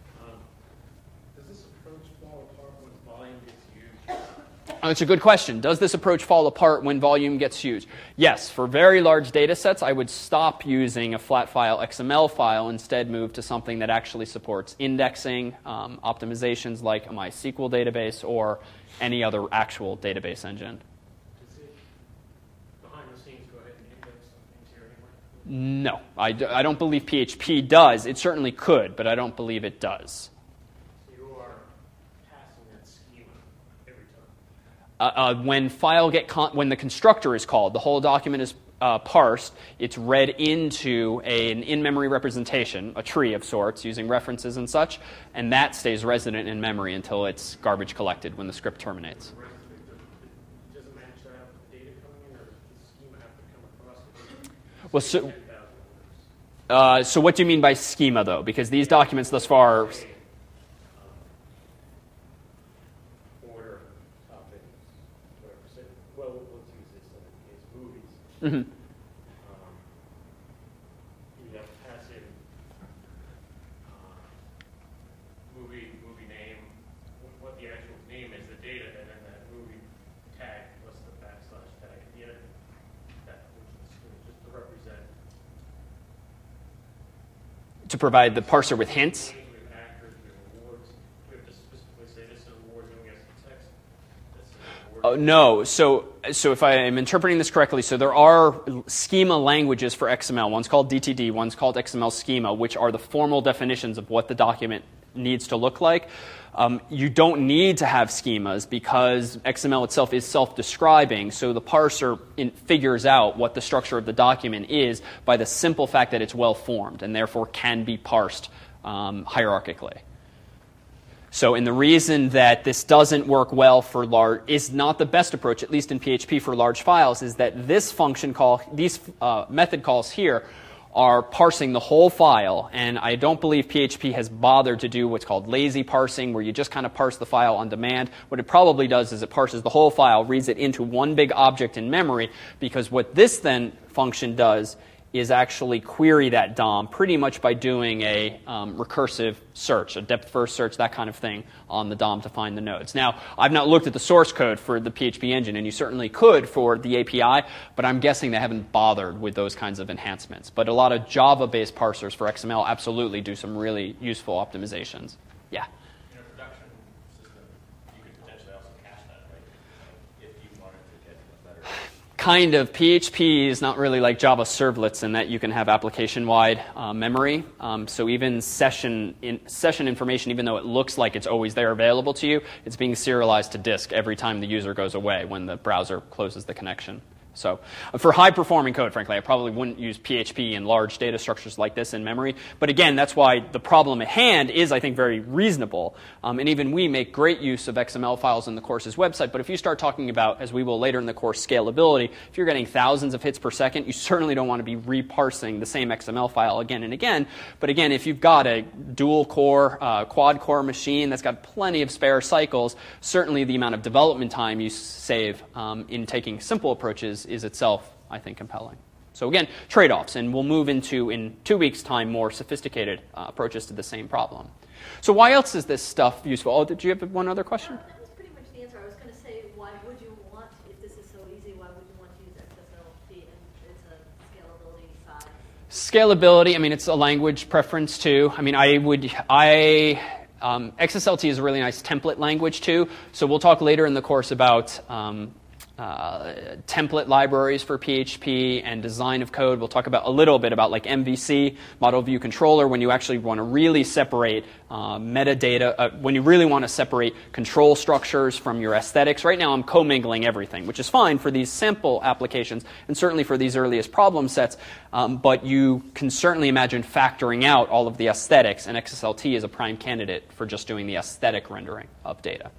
Does this approach fall apart when volume gets used? It's a good question. Does this approach fall apart when volume gets huge? Yes. For very large data sets, I would stop using a flat file XML file, instead move to something that actually supports indexing, optimizations like a MySQL database or any other actual database engine. Does it, behind the scenes, go ahead and index some things here anyway? No, I don't believe PHP does. It certainly could, but I don't believe it does. So you are passing that schema every time? When the constructor is called, the whole document is parsed. It's read into an in-memory representation, a tree of sorts, using references and such, and that stays resident in memory until it's garbage collected when the script terminates. Does it match that up with the data coming in, or does the schema have to come across it? Well, 10,000 words? so what do you mean by schema, though? Because these documents thus far... Order, topics, whatever. So, well, let's use this in the case movies. Mhm. You have to pass in movie name, what the actual name is, the data, and then that movie tag plus the backslash tag at the end. That which is just to represent To provide the parser with hints? names, we have actors, we have awards. We have to specifically say this is an award, then we have some text. This is an award. No. So if I am interpreting this correctly, so there are schema languages for XML. One's called DTD, one's called XML schema, which are the formal definitions of what the document needs to look like. You don't need to have schemas because XML itself is self-describing, so the parser figures out what the structure of the document is by the simple fact that it's well-formed and therefore can be parsed hierarchically. So, and the reason that this doesn't work well for large, is not the best approach, at least in PHP for large files, is that this function call, these method calls here, are parsing the whole file, and I don't believe PHP has bothered to do what's called lazy parsing, where you just kind of parse the file on demand. What it probably does is it parses the whole file, reads it into one big object in memory, because what this then function does is actually query that DOM pretty much by doing a recursive search, a depth-first search, that kind of thing on the DOM to find the nodes. Now, I've not looked at the source code for the PHP engine, and you certainly could for the API, but I'm guessing they haven't bothered with those kinds of enhancements. But a lot of Java-based parsers for XML absolutely do some really useful optimizations. Yeah? In a production system, you could potentially also cache that, right? If you wanted to get a better... Kind of. PHP is not really like Java servlets in that you can have application-wide memory. So even session information, even though it looks like it's always there available to you, it's being serialized to disk every time the user goes away when the browser closes the connection. So for high-performing code, frankly, I probably wouldn't use PHP in large data structures like this in memory. But again, that's why the problem at hand is, I think, very reasonable. And even we make great use of XML files in the course's website. But if you start talking about, as we will later in the course, scalability, if you're getting thousands of hits per second, you certainly don't want to be reparsing the same XML file again and again. But again, if you've got a dual-core, quad-core machine that's got plenty of spare cycles, certainly the amount of development time you save in taking simple approaches is itself, I think, compelling. So again, trade-offs, and we'll move into, in 2 weeks' time, more sophisticated approaches to the same problem. So why else is this stuff useful? Oh, did you have one other question? That was pretty much the answer. I was going to say, why would you want, if this is so easy, why would you want to use XSLT and it's a scalability side? Scalability, I mean, it's a language preference too. I mean, XSLT is a really nice template language too. So we'll talk later in the course about template libraries for PHP and design of code. We'll talk about a little bit about like MVC, Model View Controller, when you actually want to really separate metadata, when you really want to separate control structures from your aesthetics. Right now I'm commingling everything, which is fine for these sample applications and certainly for these earliest problem sets, but you can certainly imagine factoring out all of the aesthetics, and XSLT is a prime candidate for just doing the aesthetic rendering of data.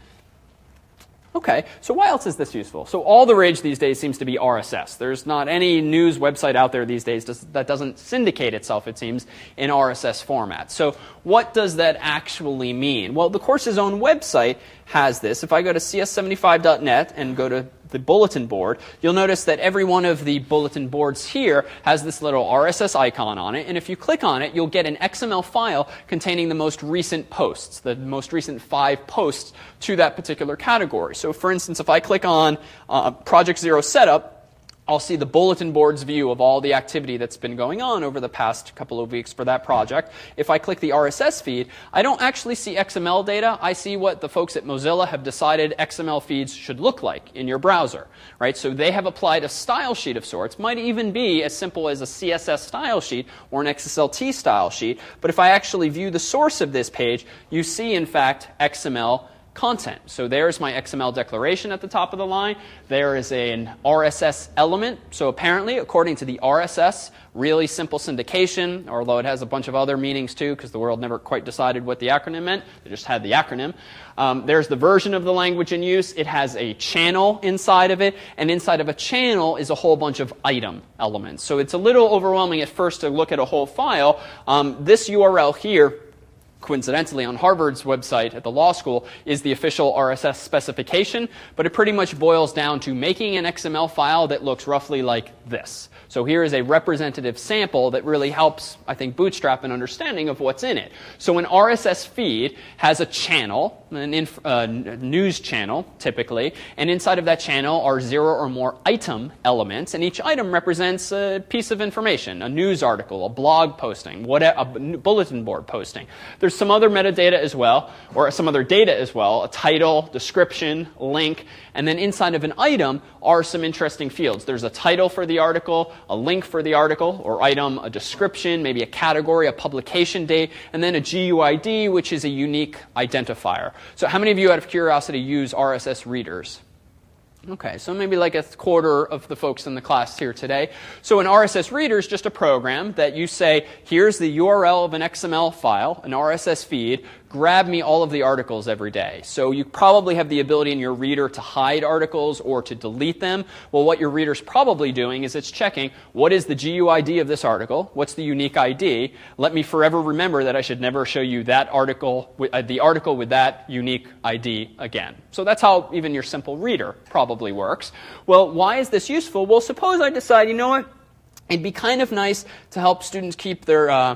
Okay, so why else is this useful? So all the rage these days seems to be RSS. There's not any news website out there these days that doesn't syndicate itself, it seems, in RSS format. So what does that actually mean? Well, the course's own website has this. If I go to cs75.net and go to the bulletin board, you'll notice that every one of the bulletin boards here has this little RSS icon on it, and if you click on it, you'll get an XML file containing the most recent posts, the most recent 5 posts to that particular category. So for instance, if I click on Project Zero Setup, I'll see the bulletin board's view of all the activity that's been going on over the past couple of weeks for that project. If I click the RSS feed, I don't actually see XML data. I see what the folks at Mozilla have decided XML feeds should look like in your browser, right? So they have applied a style sheet of sorts. Might even be as simple as a CSS style sheet or an XSLT style sheet. But if I actually view the source of this page, you see, in fact, XML content. So there's my XML declaration at the top of the line. There is an RSS element. So apparently, according to the RSS, really simple syndication, although it has a bunch of other meanings too, because the world never quite decided what the acronym meant. They just had the acronym. There's the version of the language in use. It has a channel inside of it, and inside of a channel is a whole bunch of item elements. So it's a little overwhelming at first to look at a whole file. This URL here, coincidentally on Harvard's website at the law school, is the official RSS specification, but it pretty much boils down to making an XML file that looks roughly like this. So here is a representative sample that really helps, I think, bootstrap an understanding of what's in it. So an RSS feed has a channel, a news channel, typically, and inside of that channel are 0 or more item elements, and each item represents a piece of information, a news article, a blog posting, a bulletin board posting. There's some other metadata as well, or some other data as well, a title, description, link, and then inside of an item are some interesting fields. There's a title for the article, a link for the article or item, a description, maybe a category, a publication date, and then a GUID, which is a unique identifier. So how many of you, out of curiosity, use RSS readers? Okay, so maybe like a quarter of the folks in the class here today. So an RSS reader is just a program that you say, here's the URL of an XML file, an RSS feed, grab me all of the articles every day. So you probably have the ability in your reader to hide articles or to delete them. Well, what your reader's probably doing is it's checking, what is the GUID of this article? What's the unique ID? Let me forever remember that I should never show you that article, the article with that unique ID again. So that's how even your simple reader probably works. Well, why is this useful? Well, suppose I decide, you know what? It'd be kind of nice to help students keep their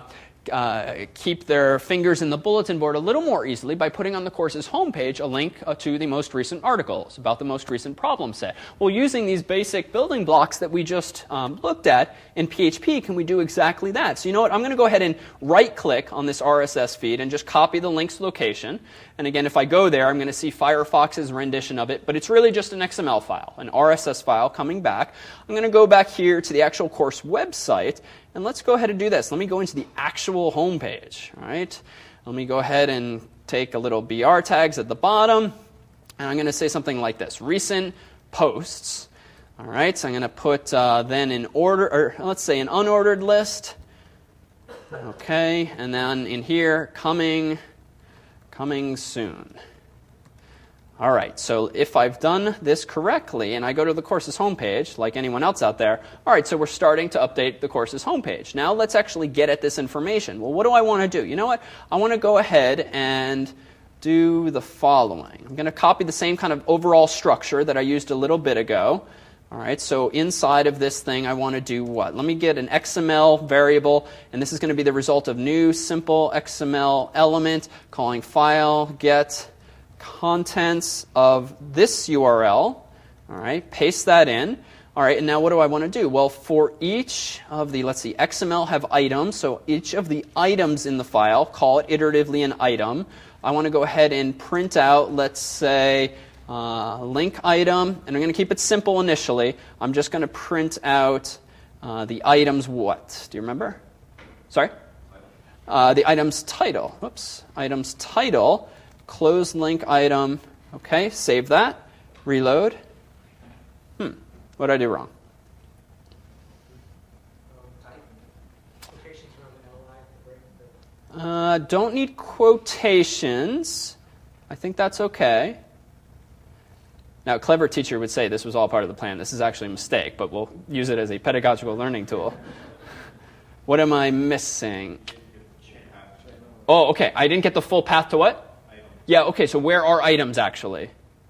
fingers in the bulletin board a little more easily by putting on the course's homepage a link to the most recent articles about the most recent problem set. Well, using these basic building blocks that we just looked at in PHP, can we do exactly that? So you know what? I'm going to go ahead and right-click on this RSS feed and just copy the link's location. And again, if I go there, I'm going to see Firefox's rendition of it, but it's really just an XML file, an RSS file coming back. I'm going to go back here to the actual course website, and let's go ahead and do this. Let me go into the actual home page. All right? Let me go ahead and take a little BR tags at the bottom, and I'm going to say something like this: recent posts. All right, so I'm going to put then in order, or let's say an unordered list. Okay, and then in here, coming soon. All right, so if I've done this correctly and I go to the course's homepage, like anyone else out there, all right, so we're starting to update the course's homepage. Now let's actually get at this information. Well, what do I want to do? You know what? I want to go ahead and do the following. I'm going to copy the same kind of overall structure that I used a little bit ago. All right, so inside of this thing, I want to do what? Let me get an XML variable, and this is going to be the result of new simple XML element, calling file get contents of this URL. All right, paste that in. All right, and now what do I want to do? Well, for each of the, let's see, XML have items, so each of the items in the file, call it iteratively an item. I want to go ahead and print out, let's say, link item, and I'm going to keep it simple initially. I'm just going to print out the item's what? Do you remember? Sorry? The item's title. Whoops. Item's title, close link item. Okay, save that. Reload. What did I do wrong? Don't need quotations. I think that's okay. Now, a clever teacher would say this was all part of the plan. This is actually a mistake, but we'll use it as a pedagogical learning tool. What am I missing? Oh, okay. I didn't get the full path to what? Yeah, okay. So where are items actually?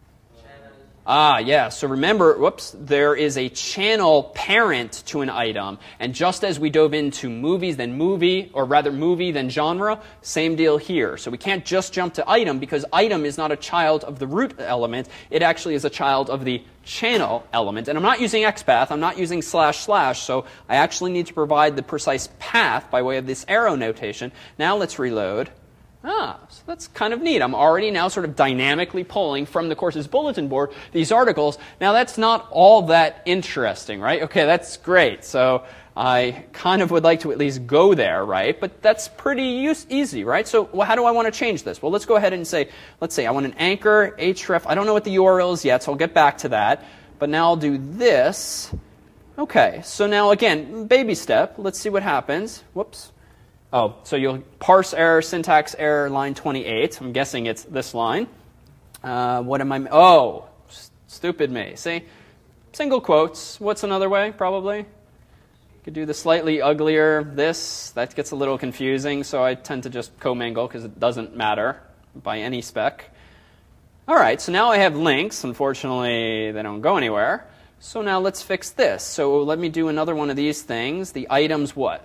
Yeah. So remember, there is a channel parent to an item. And just as we dove into movies, then movie, then genre, same deal here. So we can't just jump to item because item is not a child of the root element. It actually is a child of the channel element. And I'm not using XPath. I'm not using // so I actually need to provide the precise path by way of this arrow notation. Now let's reload. So that's kind of neat. I'm already now sort of dynamically pulling from the course's bulletin board these articles. Now that's not all that interesting, right? Okay, that's great. So I kind of would like to at least go there, right? But that's pretty easy, right? So how do I want to change this? Well, let's go ahead and say, let's say I want an anchor, href. I don't know what the URL is yet, so I'll get back to that. But now I'll do this. Okay, so now again, baby step. Let's see what happens. Whoops. Oh, so you'll parse error, syntax error, line 28. I'm guessing it's this line. What am I? Oh, stupid me. See? Single quotes. What's another way, probably? Could do the slightly uglier this. That gets a little confusing, so I tend to just commingle because it doesn't matter by any spec. All right, so now I have links. Unfortunately, they don't go anywhere. So now let's fix this. So let me do another one of these things. The item's what?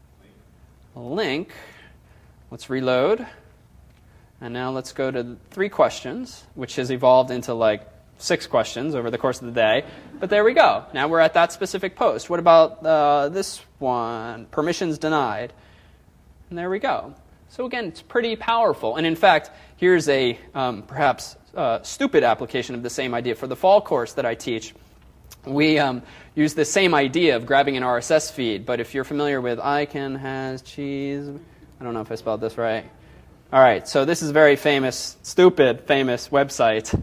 A link. Let's reload. And now let's go to 3 questions, which has evolved into like 6 questions over the course of the day. But there we go. Now we're at that specific post. What about this one? Permissions denied. And there we go. So again, it's pretty powerful. And in fact, here's a perhaps stupid application of the same idea. For the fall course that I teach, we use the same idea of grabbing an RSS feed. But if you're familiar with Icon has cheese, I don't know if I spelled this right. All right, so this is a very famous, stupid, famous website.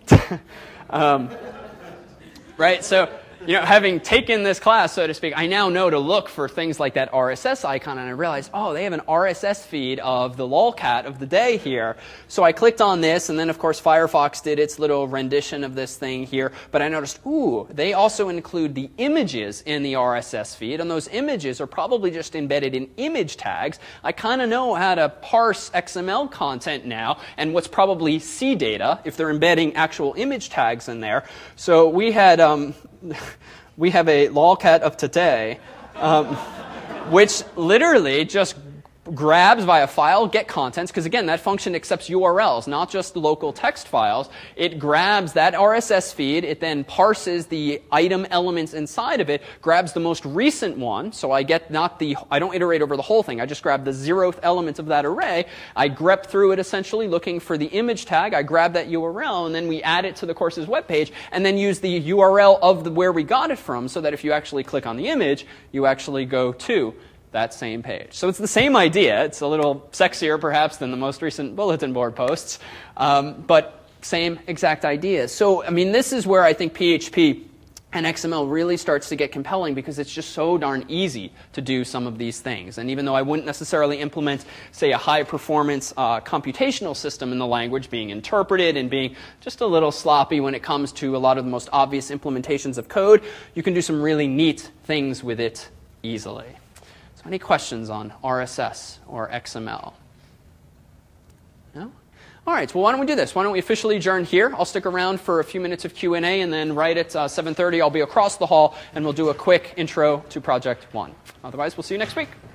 Right, so having taken this class, so to speak, I now know to look for things like that RSS icon, and I realized, they have an RSS feed of the lolcat of the day here. So I clicked on this, and then, of course, Firefox did its little rendition of this thing here. But I noticed, they also include the images in the RSS feed, and those images are probably just embedded in image tags. I kind of know how to parse XML content now, and what's probably C data, if they're embedding actual image tags in there. So we had... we have a lolcat of today, which literally just grabs via file get contents, because again, that function accepts URLs, not just local text files. It grabs that RSS feed, it then parses the item elements inside of it, grabs the most recent one, so I get I don't iterate over the whole thing, I just grab the 0th element of that array, I grep through it essentially looking for the image tag, I grab that URL, and then we add it to the course's webpage, and then use the URL of where we got it from, so that if you actually click on the image, you actually go to that same page. So it's the same idea. It's a little sexier, perhaps, than the most recent bulletin board posts, but same exact idea. So, this is where I think PHP and XML really starts to get compelling, because it's just so darn easy to do some of these things. And even though I wouldn't necessarily implement, say, a high-performance computational system in the language being interpreted and being just a little sloppy when it comes to a lot of the most obvious implementations of code, you can do some really neat things with it easily. So any questions on RSS or XML? No? All right, well, why don't we do this? Why don't we officially adjourn here? I'll stick around for a few minutes of Q&A, and then right at 7:30, I'll be across the hall, and we'll do a quick intro to Project 1. Otherwise, we'll see you next week.